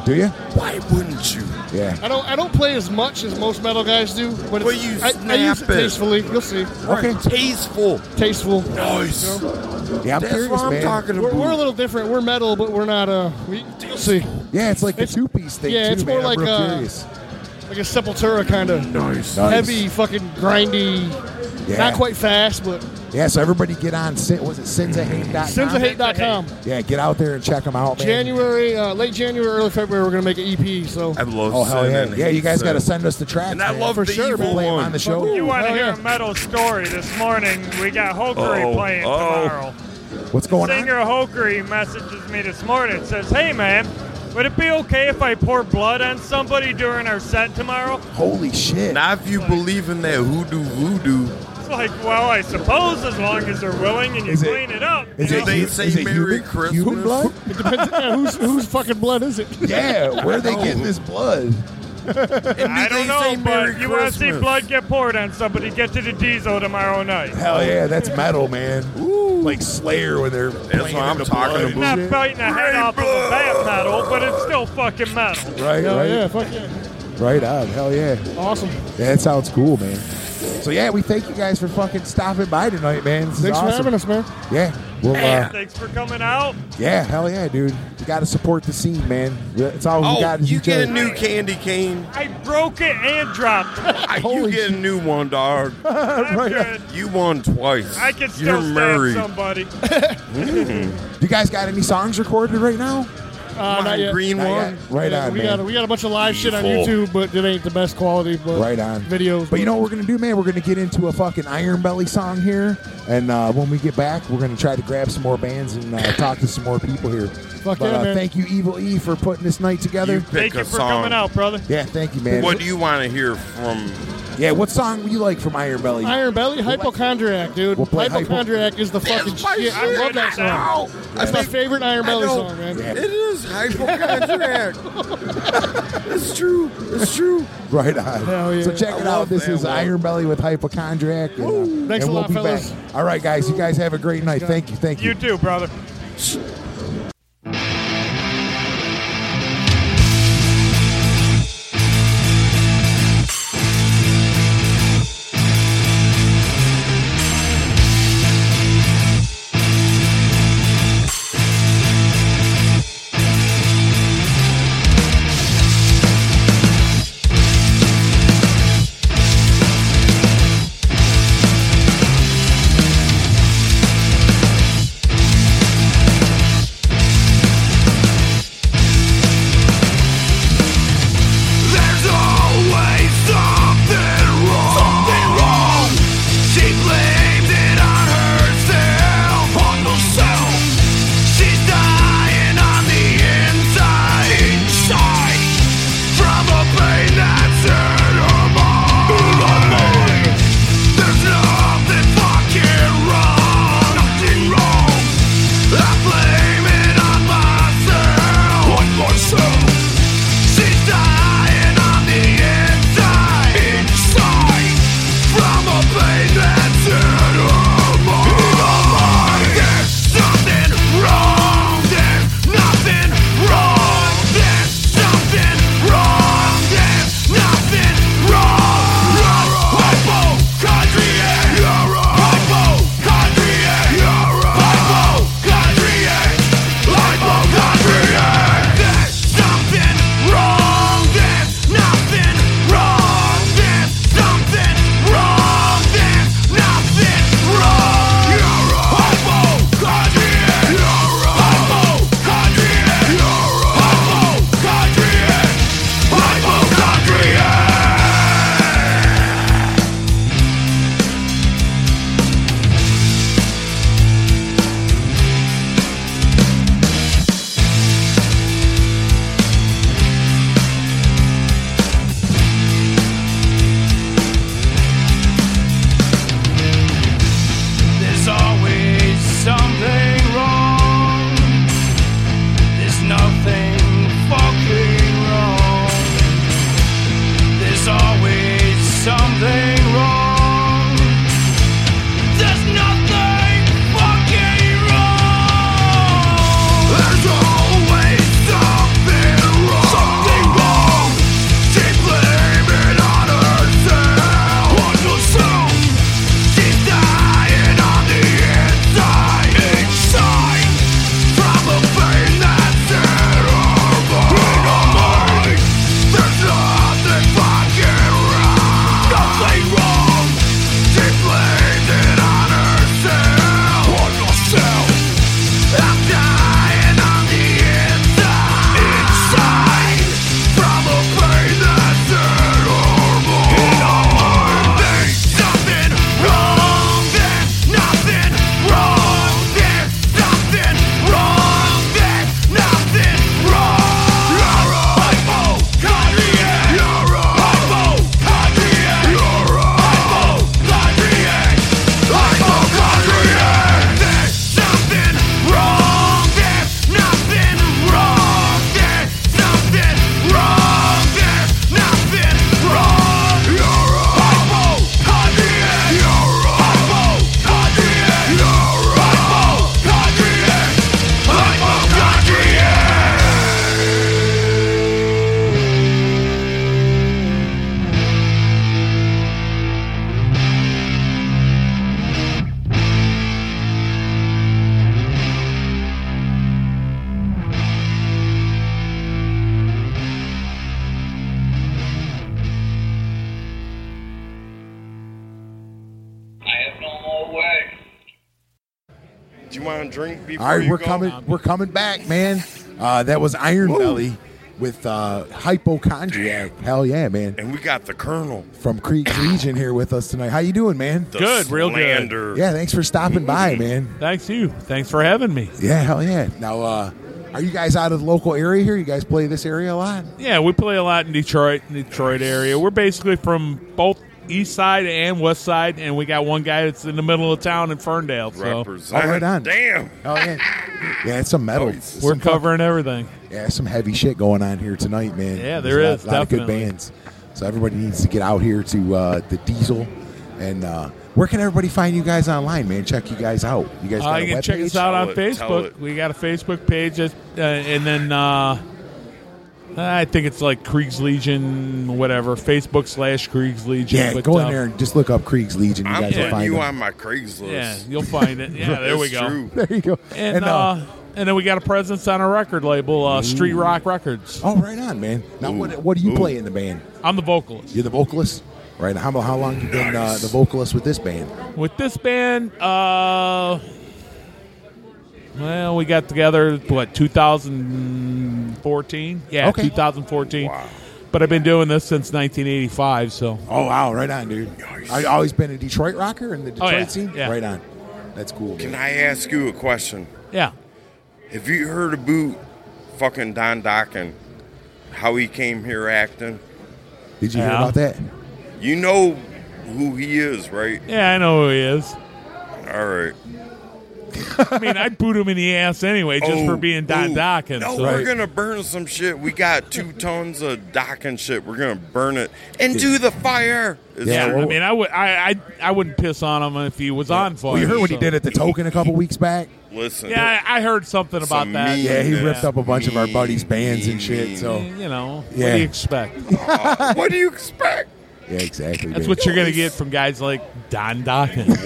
Do you? Why wouldn't you? Yeah. I don't I don't play as much as most metal guys do, but Well, it's, you I, I use it snap it. tastefully. You'll see. Okay. Tasteful. Tasteful. Nice. You know? Yeah, I'm That's curious, what I'm man. talking We're, about. we're a little different. We're metal, but we're not. Uh, we, you'll see. Yeah, it's like the It's- two-piece thing, yeah, too, it's man. more I'm like, real uh, curious. Like a Sepultura kind of Nice. Nice. heavy, fucking grindy. Yeah. Not quite fast, but Yeah, so everybody get on, sin- was it sins of hate dot com? sins of hate dot com. Yeah, get out there and check them out, man. January, uh, late January, early February, we're gonna make an E P. So I love Oh, hell Sin yeah. and Yeah, you guys Sin. got to send us the tracks, And I man. love For the sure, evil man. Play 'em one. on the show. You want to Hell hear yeah. a metal story? This morning we got Hokery Uh-oh. playing Uh-oh. tomorrow. What's going on? Singer Hokery messages me this morning and says, "Hey man, would it be okay if I pour blood on somebody during our set tomorrow?" Holy shit. Now, if you believe in that hoodoo voodoo, It's like, well, I suppose as long as they're willing and you Is it- clean it up. is you it know? they hu- say is it Merry human- Christmas. Human blood? it depends. yeah, whose whose fucking blood is it? Yeah, where are they know. getting this blood? I they don't know, say Merry but you want to see Christmas. blood get poured on somebody, get to the Diesel tomorrow night. Hell yeah, that's metal, man. Like Slayer when they're That's playing what I'm in the talking blood about. and Not shit. biting the head off of a bat metal, but it's still fucking metal. Right, Hell right, yeah, fuck yeah, right on. Hell yeah. awesome. Yeah, that sounds cool, man. So yeah, we thank you guys for fucking stopping by tonight, man. This is Thanks awesome. for having us, man. Yeah, well, uh, Thanks for coming out. yeah, hell yeah, dude. You got to support the scene, man. It's all we Oh, got is you each get a other. new candy cane. I broke it and dropped it. I, Holy you get a shit. new one, dog. I'm Right. good. You won twice. I can still You're stab married. somebody. You guys got any songs recorded right now? Uh, not yet. green Not one. yet. Right Yeah, on, we man. got a, we got a bunch of live shit on Evil. YouTube, but it ain't the best quality. But Right on. videos. But you know what we're going to do, man? We're going to get into a fucking Iron Belly song here. And uh, when we get back, we're going to try to grab some more bands and uh, talk to some more people here. Fuck but yeah, uh, man. thank you, Evil E, for putting this night together. You pick Thank a you for song. coming out, brother. Yeah, thank you, man. What do you want to hear from? Yeah, what song would you like from Iron Belly? Iron Belly, Hypochondriac, dude. We'll play Hypo- Hypochondriac is the fucking That's my shit. I shit. love that song. Ow. That's I my think- favorite Iron I Belly know. song, man. Yeah. It is hypochondriac. It's true. It's true. Right on. Hell yeah. So check I it love out. This that is one. Iron Belly with Hypochondriac. And, uh, Thanks and a we'll lot, be fellas. back. All right, guys. You guys have a great night. Thank you. Thank you. You too, brother. No way. Do you want to drink before All right, you we're go? coming. We're coming back, man. Uh, that was Iron Belly with uh, Hypochondriac. Hell yeah, man. And we got the Colonel from Creek's Legion here with us tonight. How you doing, man? The Good, real Slander. good. Yeah, thanks for stopping by, man. Thanks you. Thanks for having me. Yeah, hell yeah. Now, uh, are you guys out of the local area here? You guys play this area a lot? Yeah, we play a lot in Detroit, in the Detroit area. We're basically from both east side and west side, and we got one guy that's in the middle of town in Ferndale. So Represent. Oh, right on. Damn. Oh yeah, yeah. It's some metal. we're Some covering everything. Yeah, some heavy shit going on here tonight, man. Yeah, There's there a lot, is, lot of good definitely. bands. So everybody needs to get out here to uh, the Diesel. And uh, where can everybody find you guys online, man? Check you guys out. You guys Uh, got a you can check webpage? us out on Tell it, tell Facebook. it. We got a Facebook page, uh, and then uh, I think it's like Krieg's Legion, whatever. Facebook slash Krieg's Legion. Yeah, but, go in uh, there and just look up Krieg's Legion. You I'm guys will putting find you them. on my Craigslist. Yeah, you'll find it. Yeah, there we It's go. true. There you go. And And, uh, uh, and then we got a presence on our record label, uh, Street Rock Records. oh, right on, man. Now, what, what do you play in the band? I'm the vocalist. You're the vocalist? Right. How, how long you been uh, the vocalist with this band? With this band, uh, well, we got together, what, two thousand fourteen? Yeah, Okay. two thousand fourteen. Wow. But I've been doing this since nineteen eighty-five, so. Oh, wow. Right on, dude. I always been a Detroit rocker in the Detroit Oh, yeah, scene? yeah. Right on. That's cool, Can man. I ask you a question? Yeah. Have you heard about fucking Don Dokken? How he came here acting? Did you hear Yeah. about that? You know who he is, right? Yeah, I know who he is. All right. I mean, I'd boot him in the ass anyway just for being Don oh. Dokken. No, so. we're gonna burn some shit. We got two tons of Dokken shit. We're gonna burn it into the fire. It's Yeah, true. I mean, I would, I, I, I wouldn't piss on him if he was on fire. Well, you heard what he so. did at the Token a couple weeks back? Listen. Yeah, I, I heard something about Some that. mean- Yeah, he Yeah. ripped up a bunch of our buddies' bands and shit. So, You know, what Yeah. do you expect? Uh, what do you expect? yeah, exactly. That's man. what you're going to get from guys like Don Dokken.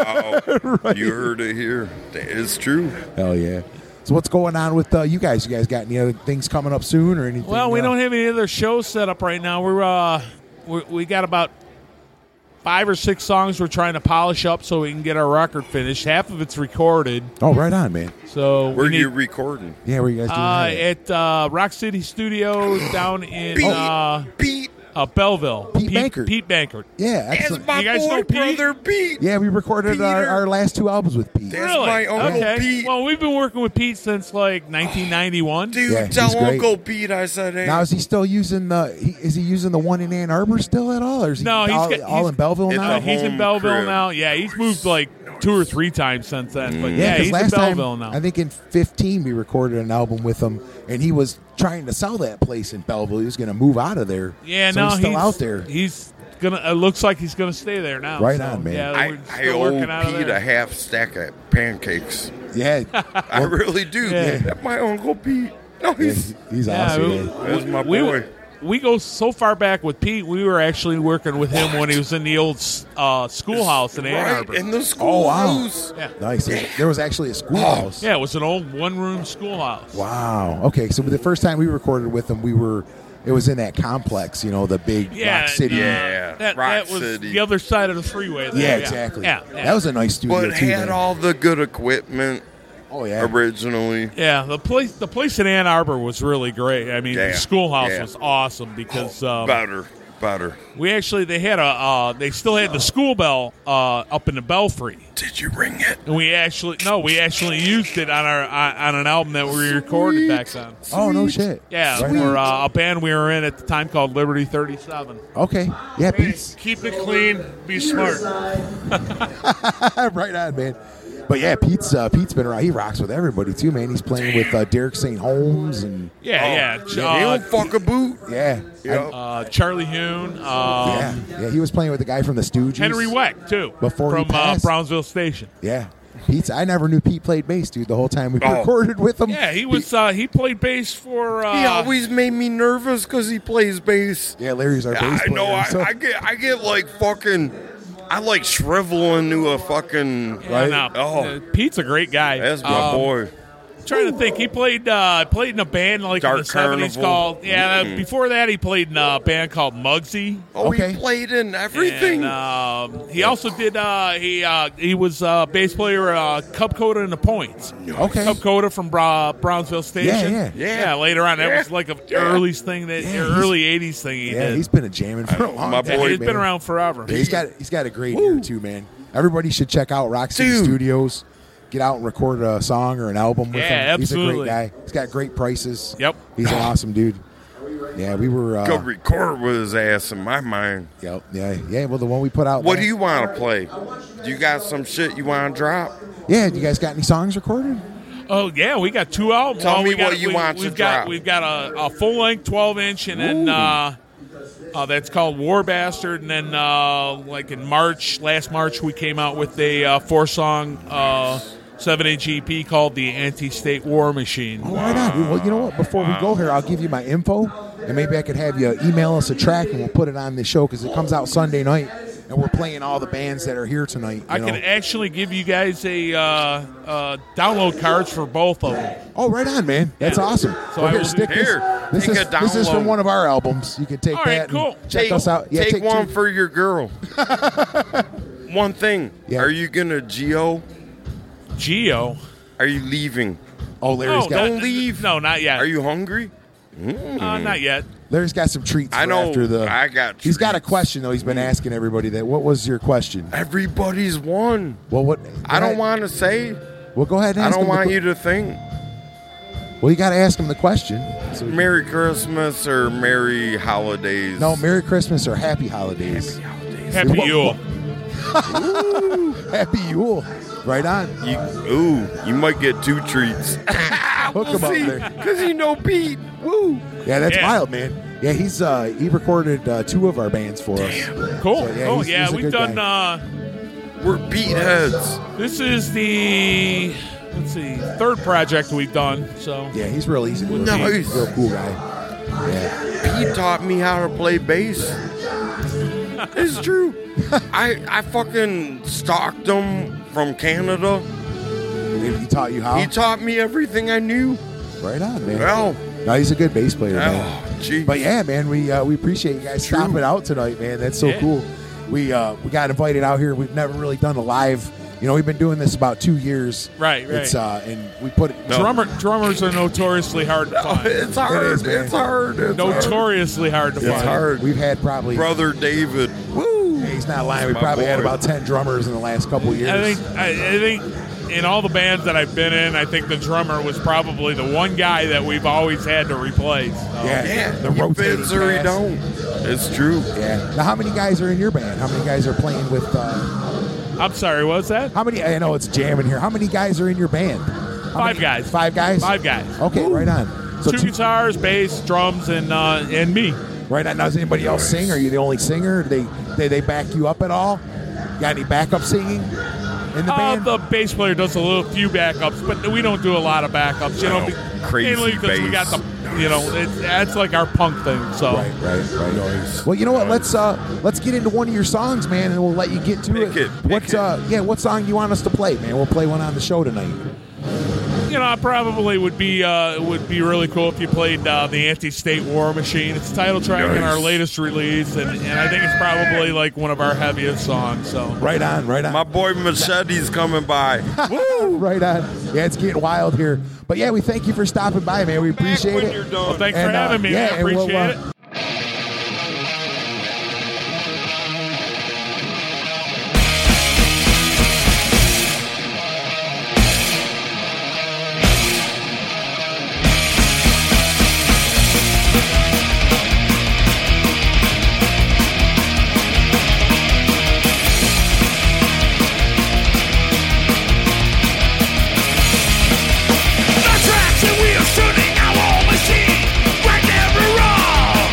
Wow. You heard it here. It's true. Hell yeah. So, what's going on with uh, you guys? You guys got any other things coming up soon or anything? Well, we uh, don't have any other shows set up right now. We're, uh, we're we got about five or six songs we're trying to polish up so we can get our record finished. Half of it's recorded. Oh, right on, man. So Where we are you need, recording? Yeah, where you guys doing uh, that? at uh, Rock City Studios down in Pete. uh, Pete. uh, Belleville. Pete Bankert. Pete Bankert. Yeah, That's excellent. my You guys boy, know Pete? brother Pete. Yeah, we recorded our, Peter. our last two albums with Pete. That's Really? my Uncle okay. Pete. Well, we've been working with Pete since like nineteen ninety-one. Dude, Yeah, he's tell great. Uncle Pete I said, hey. Now, is he still using the? He, is he using the one in Ann Arbor still at all, or is he No, he's all, got- all he's- in Belleville It's now? a He's in home Belleville crib. now. Yeah, he's moved like two or three times since then. But Yeah, yeah, because he's last in Belleville time now. I think in fifteen we recorded an album with him, and he was trying to sell that place in Belleville. He was going to move out of there. yeah, so no, he's still he's out there. He's gonna. It looks like he's gonna stay there now. Right so, on, man. Yeah, I, we're I still owe working out of Pete there. a half stack of pancakes. Yeah, I really do. Yeah. That's my Uncle Pete. No, yeah, he's, he's Yeah, awesome. we- man. that's my we, boy. we go so far back with Pete. We were actually working with him when he was in the old uh, schoolhouse in Ann Right Arbor. in the Oh wow, schoolhouse. Yeah. nice. There was actually a schoolhouse. Yeah, it was an old one-room schoolhouse. Wow. Okay, so the first time we recorded with him, we were. It was in that complex, you know, the big Yeah, Rock City. uh, Yeah, that, Rock that was City. the other side of the freeway. There. Yeah, exactly. Yeah, yeah. That was a nice studio But too. had man. all the good equipment oh yeah. originally. Yeah, the place the place in Ann Arbor was really great. I mean, Yeah, the schoolhouse yeah. was awesome because um, Better, better. we actually they had a uh, they still had the school bell uh, up in the belfry, Did you ring it? and we actually no we actually used it on our on on an album that we recorded back then. Oh no shit. Yeah, Right for on. uh, a band we were in at the time called Liberty thirty-seven. Okay. Yeah, Pete's Keep it clean. Be smart. right on, man. But yeah, Pete's uh, Pete's been around. He rocks with everybody too, man. He's playing with uh, Derek Saint Holmes and Yeah, yeah, He uh, don't fuck a boot. yeah, Yeah. uh, Charlie Hoon, um, yeah, yeah. He was playing with the guy from the Stooges. Henry Weck too, Before he from uh, passed. Brownsville Station. Yeah, Pete's. I never knew Pete played bass, dude. The whole time we Oh. recorded with him. Yeah, he was. Uh, he played bass for. Uh, He always made me nervous because he plays bass. Yeah, Larry's our bass I player. know. I, so- I get. I get like fucking. I like shrivel into a fucking. Yeah, no, Oh. uh, Pete's a great guy. That's my Um, boy. trying to think. He played uh, played in a band like Dark in the seventies Carnival. called yeah. Mm. Before that, he played in a band called Muggsy. Oh, Okay. he played in everything. And, um, he also did. Uh, he uh, he was uh, bass player uh, Cub Coda and the Points. Okay. Cub Coda from Bra- Brownsville Station. Yeah, yeah. yeah. Later on, that Yeah. was like an Yeah. early thing that Yeah, he's- early eighties thing he Yeah, did. he's been a jamming for a long My time. boy- he's man. been around forever. Yeah, he's got he's got a great ear too, man. Everybody should check out Rock City Dude. Studios. Get out and record a song or an album with Yeah, him. He's a absolutely. great guy. He's got great prices. Yep. He's an awesome dude. Yeah, we were. Uh, Go record with his ass in my mind. Yep. Yeah. Yeah. Well, the one we put out. What last- do you want to play? Do you got some shit you want to drop? Yeah. Do you guys got any songs recorded? Oh yeah, we got two albums. Tell Well, me we got, what you we, want to we've got drop. we've got a, a full length twelve inch, and then uh, uh, that's called War Bastard. And then uh, like in March, last March, we came out with a uh, four song uh, seven inch E P called The Anti-State War Machine. Oh, why not? Well, you know what? Before we go here, I'll give you my info, and maybe I could have you email us a track, and we'll put it on the show because it comes out Sunday night, and we're playing all the bands that are here tonight. you I know? can actually give you guys a uh, uh, download cards for both of them. Oh, right on, man. That's Yeah. awesome. So well, I here, will do- stick this. Here, This take is a this is from download. one of our albums. You can take All right, that. cool. And check Take, us out. Yeah, take, take one two. for your girl. One thing. Yeah. Are you going to Geo? Geo. Are you leaving? Oh, Larry's No, got Don't leave. No, not yet. Are you hungry? Uh, not yet. Larry's got some treats. I for know. After the, I got He's got a treats. question though. He's been asking everybody that. What was your question? Everybody's one. Well, what? I don't want to say. Well, go ahead. And I ask don't him the want que- you to think. Well, you got to ask him the question. So- Merry Christmas or Merry Holidays. no, Merry Christmas or Happy Holidays. Happy Whoa. Yule. Happy Yule. Right on. You, ooh, you might get two treats. Hook him up there. Because you know Pete. Woo. Yeah, that's Yeah. wild, man. Yeah, he's uh he recorded uh, two of our bands for us. Cool. So, yeah, oh he's- yeah, he's a we've good done. guy. Uh, We're Pete heads. this is the let's see third project we've done. So Yeah, he's real easy to work Nice. with. He's a real cool guy. Yeah. Pete taught me how to play bass. It's true. I I fucking stalked him from Canada. He he taught you how? He taught me everything I knew. Right on, man. Well, No, he's a good bass player, man. oh, jeez. But yeah, man, we uh, we appreciate you guys True. stopping out tonight, man. That's so Yeah. cool. We uh, we got invited out here. We've never really done a live. You know, we've been doing this about two years. Right, right. It's uh, and we put it. No. drummer drummers are notoriously hard to find. It's hard. It is, man. it's hard. It's hard. notoriously hard to It's find. hard. We've had probably. Brother David. Woo. Yeah, he's not lying. We My probably had boy. about ten drummers in the last couple of years. I think I, I think in all the bands that I've been in, I think the drummer was probably the one guy that we've always had to replace. So. yeah, Yeah, the you rotating bids or you cast. don't. It's true. Yeah. Now, how many guys are in your band? How many guys are playing with? Uh, I'm sorry, what was that? how many? I know it's jamming here. How many guys are in your band? How Five many- guys. Five guys. Five guys. Okay, right on. So two, two, guitars, bass, drums, and uh, and me. right on. Now, does anybody else sing? Are you the only singer? Do they they they back you up at all? Got any backup singing in the Uh, band? the bass player does a little few backups, but we don't do a lot of backups. You know, No, crazy mainly because we got bass. the, you know, it, that's like our punk thing. So Right, right, right. Well, you know what? Let's uh, let's get into one of your songs, man, and we'll let you get to Pick it. it, pick What it. uh, yeah, what song do you want us to play, man? We'll play one on the show tonight. you know, it probably would be uh, would be really cool if you played uh, the Anti-State War Machine. It's the title track in our Nice. latest release, and, and I think it's probably like one of our heaviest songs. So Right on, right on. My boy Machete's coming by. Woo! Right on. Yeah, it's getting wild here. But yeah, we thank you for stopping by, man. We appreciate when it. you're done. well, thanks And, for uh, having me. yeah, I and we'll, appreciate uh, it. The tracks and wheels turning our war machine. Right every roll.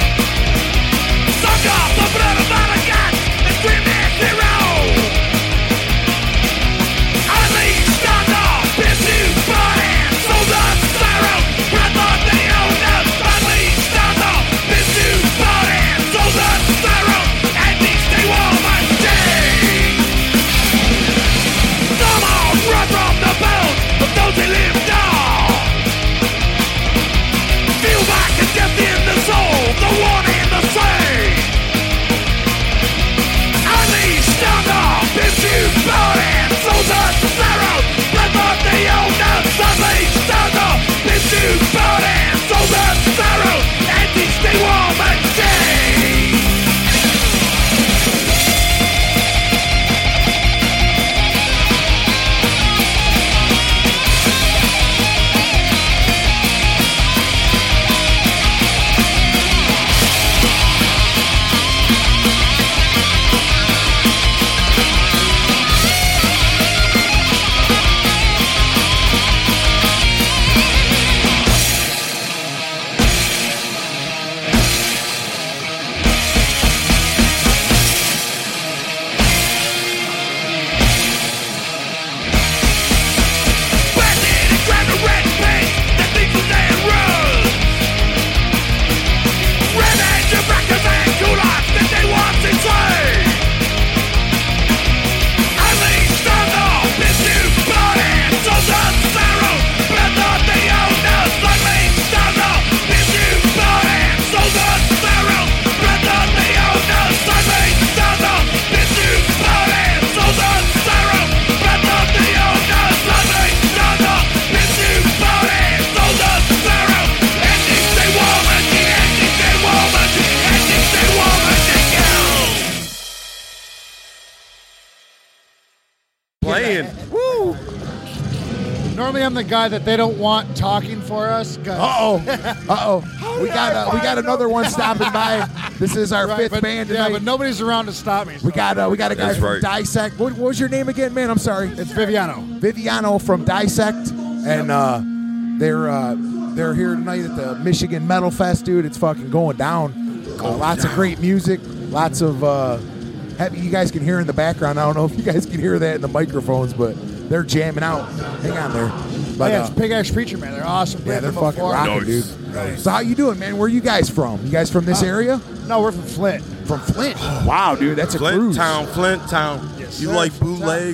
saying. Woo! Normally, I'm the guy that they don't want talking for us. Uh oh, uh oh. We got uh, we got another one stopping by. This is our Right, fifth but, band yeah, tonight. but nobody's around to stop me. We got uh, we got a guy That's from right. Dissect. What, what was your name again, man? I'm sorry. It's Viviano. Viviano from Dissect, and uh, they're uh, they're here tonight at the Michigan Metal Fest, dude. It's fucking going down. Uh, lots of great music. Lots of uh, heavy. You guys can hear in the background. I don't know if you guys can hear that in the microphones, but they're jamming out. Hang on there. But, yeah, uh, it's Big Ash Preacher, man. They're awesome. yeah, Played they're them fucking before. rocking, Nice. dude. Nice. So how you doing, man? Where are you guys from? You guys from this Uh, area? No, we're from Flint. From Flint. Wow, dude, that's a Flint cruise. Town, Flint Town. Yes, you sir. like Flint bootleg?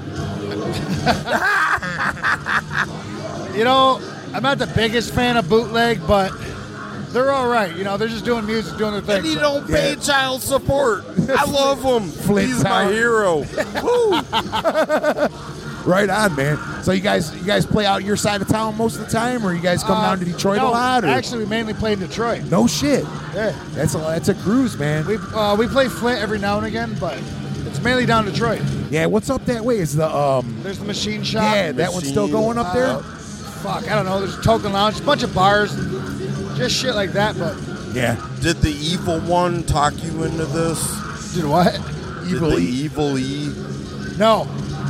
You know, I'm not the biggest fan of bootleg, but they're all right. You know, they're just doing music, doing their thing. And he so- don't pay Yeah. child support. I love him. Flint He's my Town. hero. Woo! Right on, man. So you guys, you guys play out your side of town most of the time, or you guys come Uh, down to Detroit no, a lot? Or? Actually, we mainly play in Detroit. no shit. Yeah. That's a that's a cruise, man. We uh, we play Flint every now and again, but it's mainly down Detroit. Yeah, what's up that way? Is the um? There's the Machine Shop. Yeah, that one's still going up there. Uh, fuck, I don't know. There's Token Lounge, a bunch of bars, just shit like that. But Yeah. Did the evil one talk you into this? did what? Evil Did the E? evil E? No,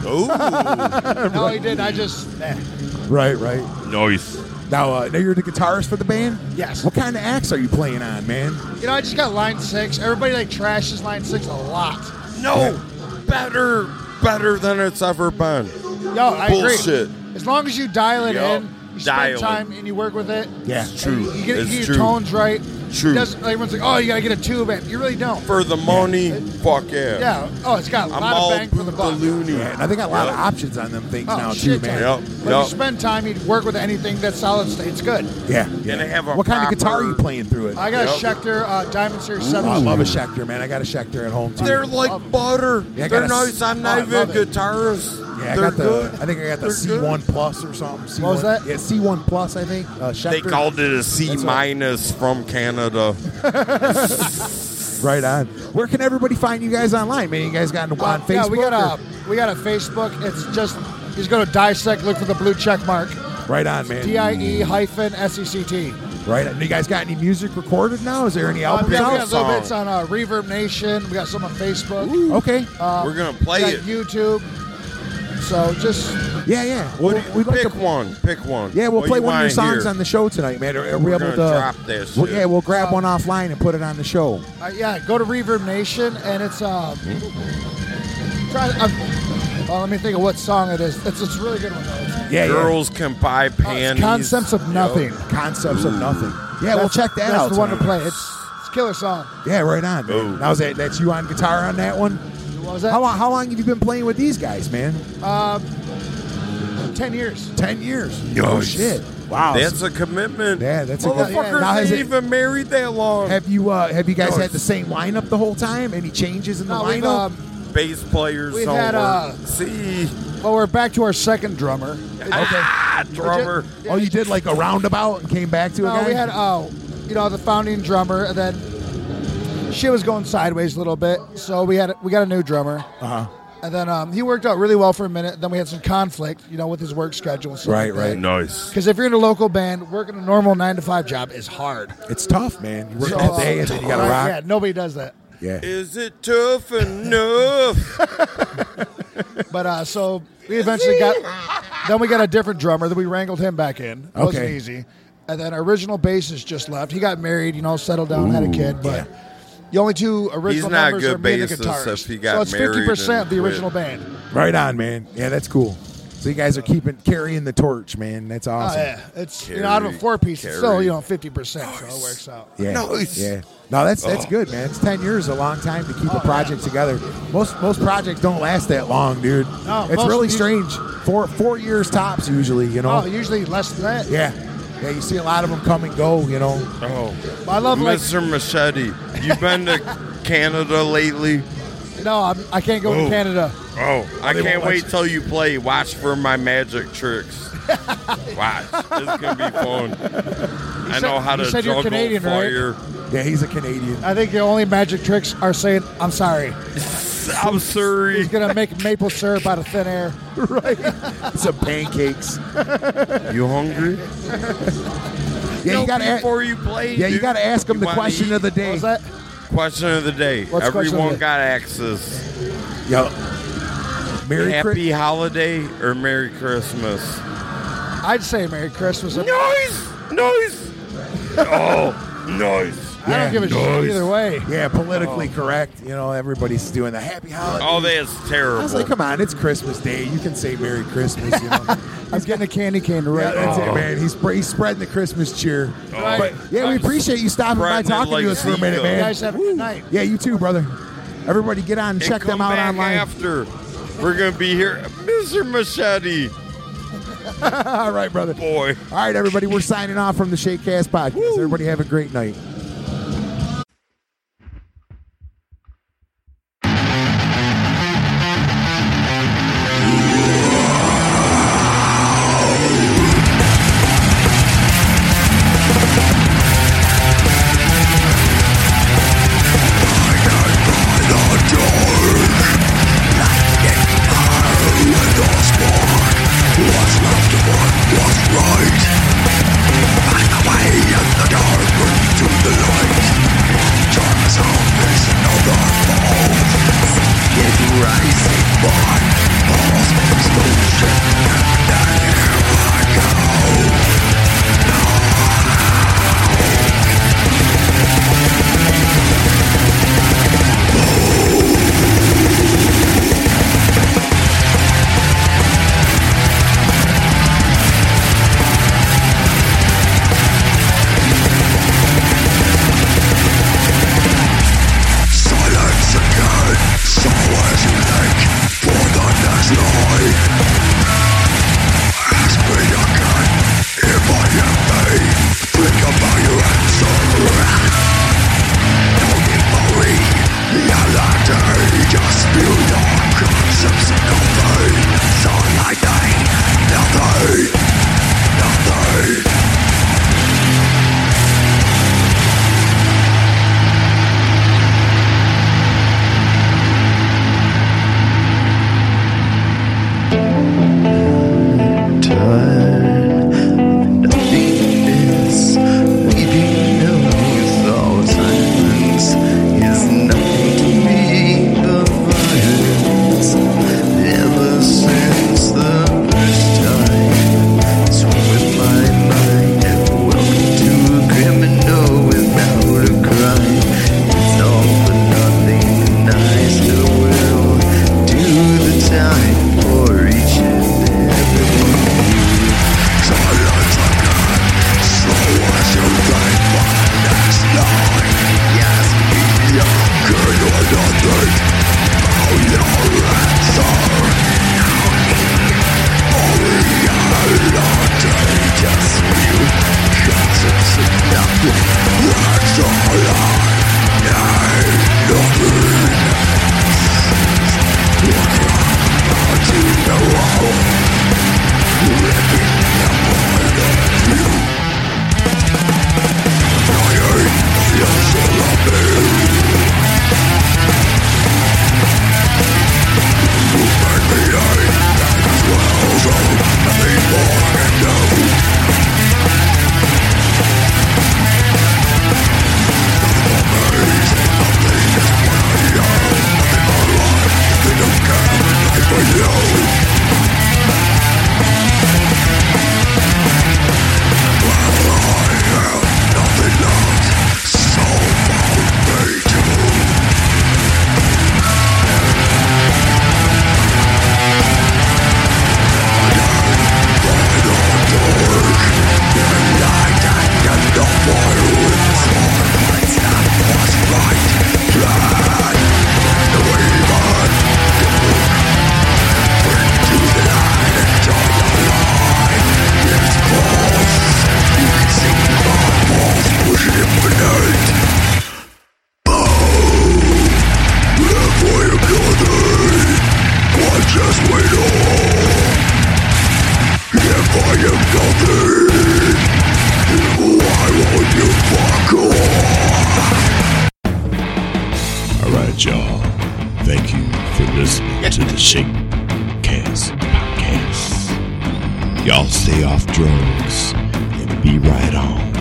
Oh, no, he did. I just eh. Right, right. nice. Now, uh, now you're the guitarist for the band. Yes. What kind of acts are you playing on, man? You know, I just got line six. Everybody like trashes line six a lot. No, better, better than it's ever been. Yo, I Bullshit. agree. As long as you dial it Yup. in, you Dial spend time it. and you work with it. Yeah. It's true. You get, it's you get true. your tones right. True. It doesn't- everyone's like, oh, you gotta get a tube in. You really don't. For the money, fuck yeah. Yeah. Oh, it's got a I'm lot all of bang for the buck. loony. Yeah, and I think got a lot Yep. of options on them things Oh, now shit, too, man. Yep. But Yep. you spend time, you work with anything that's solid state. It's good. Yeah. And they have a What kind of guitar are proper- you playing through it? I got Yep. a Schecter uh, Diamond Series Oh, seven. I love a Schecter, man. I got a Schecter at home too. They're like butter. Yeah, I They're got a- nice. I'm oh, not I even a love it. guitarist. Yeah, I They're got the. good. I think I got the They're C good. one Plus or something. C one, What was that? Yeah, C one Plus. I think. Uh, Schecter. They called it a C That's what- minus from Canada. Right on. Where can everybody find you guys online, man? You guys got on Uh, Facebook? yeah, we got or- a we got a Facebook. It's just you just go to Dissect, look for the blue check mark. Right on, man. D I E hyphen S E C T. Right on. You guys got any music recorded now? Is there any Uh, albums yeah, we out? got little song. bits on uh, Reverb Nation. We got some on Facebook. Okay. Uh, We're gonna play we got it. YouTube. So just Yeah, yeah. What We'd- do you- we'd like pick to- one. Pick one. Yeah, we'll What play you one of your wanna songs hear? on the show tonight, man. Are, are we We're able gonna to? drop that Well, shit. yeah, we'll grab one offline and put it on the show. uh, yeah, go to Reverb Nation and it's um. Try, um well, let me think of what song it is. It's it's a really good one though. It's, Yeah, Girls can buy oh, panties. it's Concepts of Nothing. Concepts of Nothing. Yeah, we'll That's- check that that's out. the one to tonight. play. It's it's a killer song. Yeah, right on. Man. Ooh. Now is that that's you on guitar on that one? What was that? How long? How long have you been playing with these guys, man? Um, ten years. Ten years. Oh Nice. shit! Wow. That's a commitment. Yeah, that's a good- Motherfuckers Now, has ain't it- even married that long. have you uh, have you guys Nice. had the same lineup the whole time? Any changes in the No, we've, lineup? um, Bass players We've don't had, work. uh, See, well, we're back to our second drummer. ah, drummer. oh, you did like a roundabout and came back to a No, guy? we had oh, you know, the founding drummer, and then shit was going sideways a little bit, so we had we got a new drummer, Uh huh. and then um, he worked out really well for a minute. Then we had some conflict, you know, with his work schedule. Right, right. Nice. Because if you're in a local band, working a normal nine to five job is hard. It's tough, man. You work So, all day uh, and then you got to right, rock. Yeah, nobody does that. Yeah. Is it tough enough? But uh, so we eventually got. Then we got a different drummer. Then we wrangled him back in. It wasn't Okay. easy. And then our original bassist just left. He got married, you know, settled down, had a kid. But the only two original He's not a members good are me and the bassist guitarist. if he got so it's married fifty percent and of the quit. original band. Right on, man. Yeah, that's cool. So you guys are keeping carrying the torch, man. That's Oh, awesome. yeah. It's, you know, out of a Carry, four piece, it's still, carry. you know, fifty percent. So it works out. Yeah. Nice. Yeah. No, that's that's Oh. good, man. It's ten years, a long time to keep Oh, a project together. Most most projects don't last that long, dude. No, it's most really usually- strange. Four four years tops usually, you know. Oh, usually less than that. Yeah. Yeah, you see a lot of them come and go, you know. Oh, I love, like, Mister Machete. You been to Canada lately? no, I'm, I can't go Oh. to Canada. Oh, I They can't won't let wait you- till you play. Watch for my magic tricks. Watch. It's gonna be fun. I said- know how you to said you're juggle Canadian, right? fire. Yeah, he's a Canadian. I think the only magic tricks are saying, I'm sorry. I'm sorry. He's going to make maple syrup out of thin air. Right. Some pancakes. You hungry? Yeah, you gotta before you play. Yeah, you dude. got to ask him You the wanna question eat? of the day. What's that? Question of the day. What's question of Everyone the day? got access. Yo, Merry Happy Chri- holiday or Merry Christmas? I'd say Merry Christmas. Noise! Noise! Oh, noise. I don't give a shit either way. Yeah, politically correct. You know, everybody's doing the happy holiday. Oh, that's terrible. I was like, come on, it's Christmas Day. You can say Merry Christmas, you know. He's getting a candy cane right Yeah, that's now. it, man. He's, he's spreading the Christmas cheer. Right. But, yeah, we appreciate you stopping by Spreading it talking like to us for a minute, Zika. man. You guys have a good night. Yeah, you too, brother. Everybody get on and And check come them out back online. after. We're going to be here. Mister Machete. All right, brother. Boy. All right, everybody, we're signing off from the Shakecast Podcast. Everybody have a great night. right, y'all. Thank you for listening to the Shakecast podcast. Y'all stay off drugs and be right on.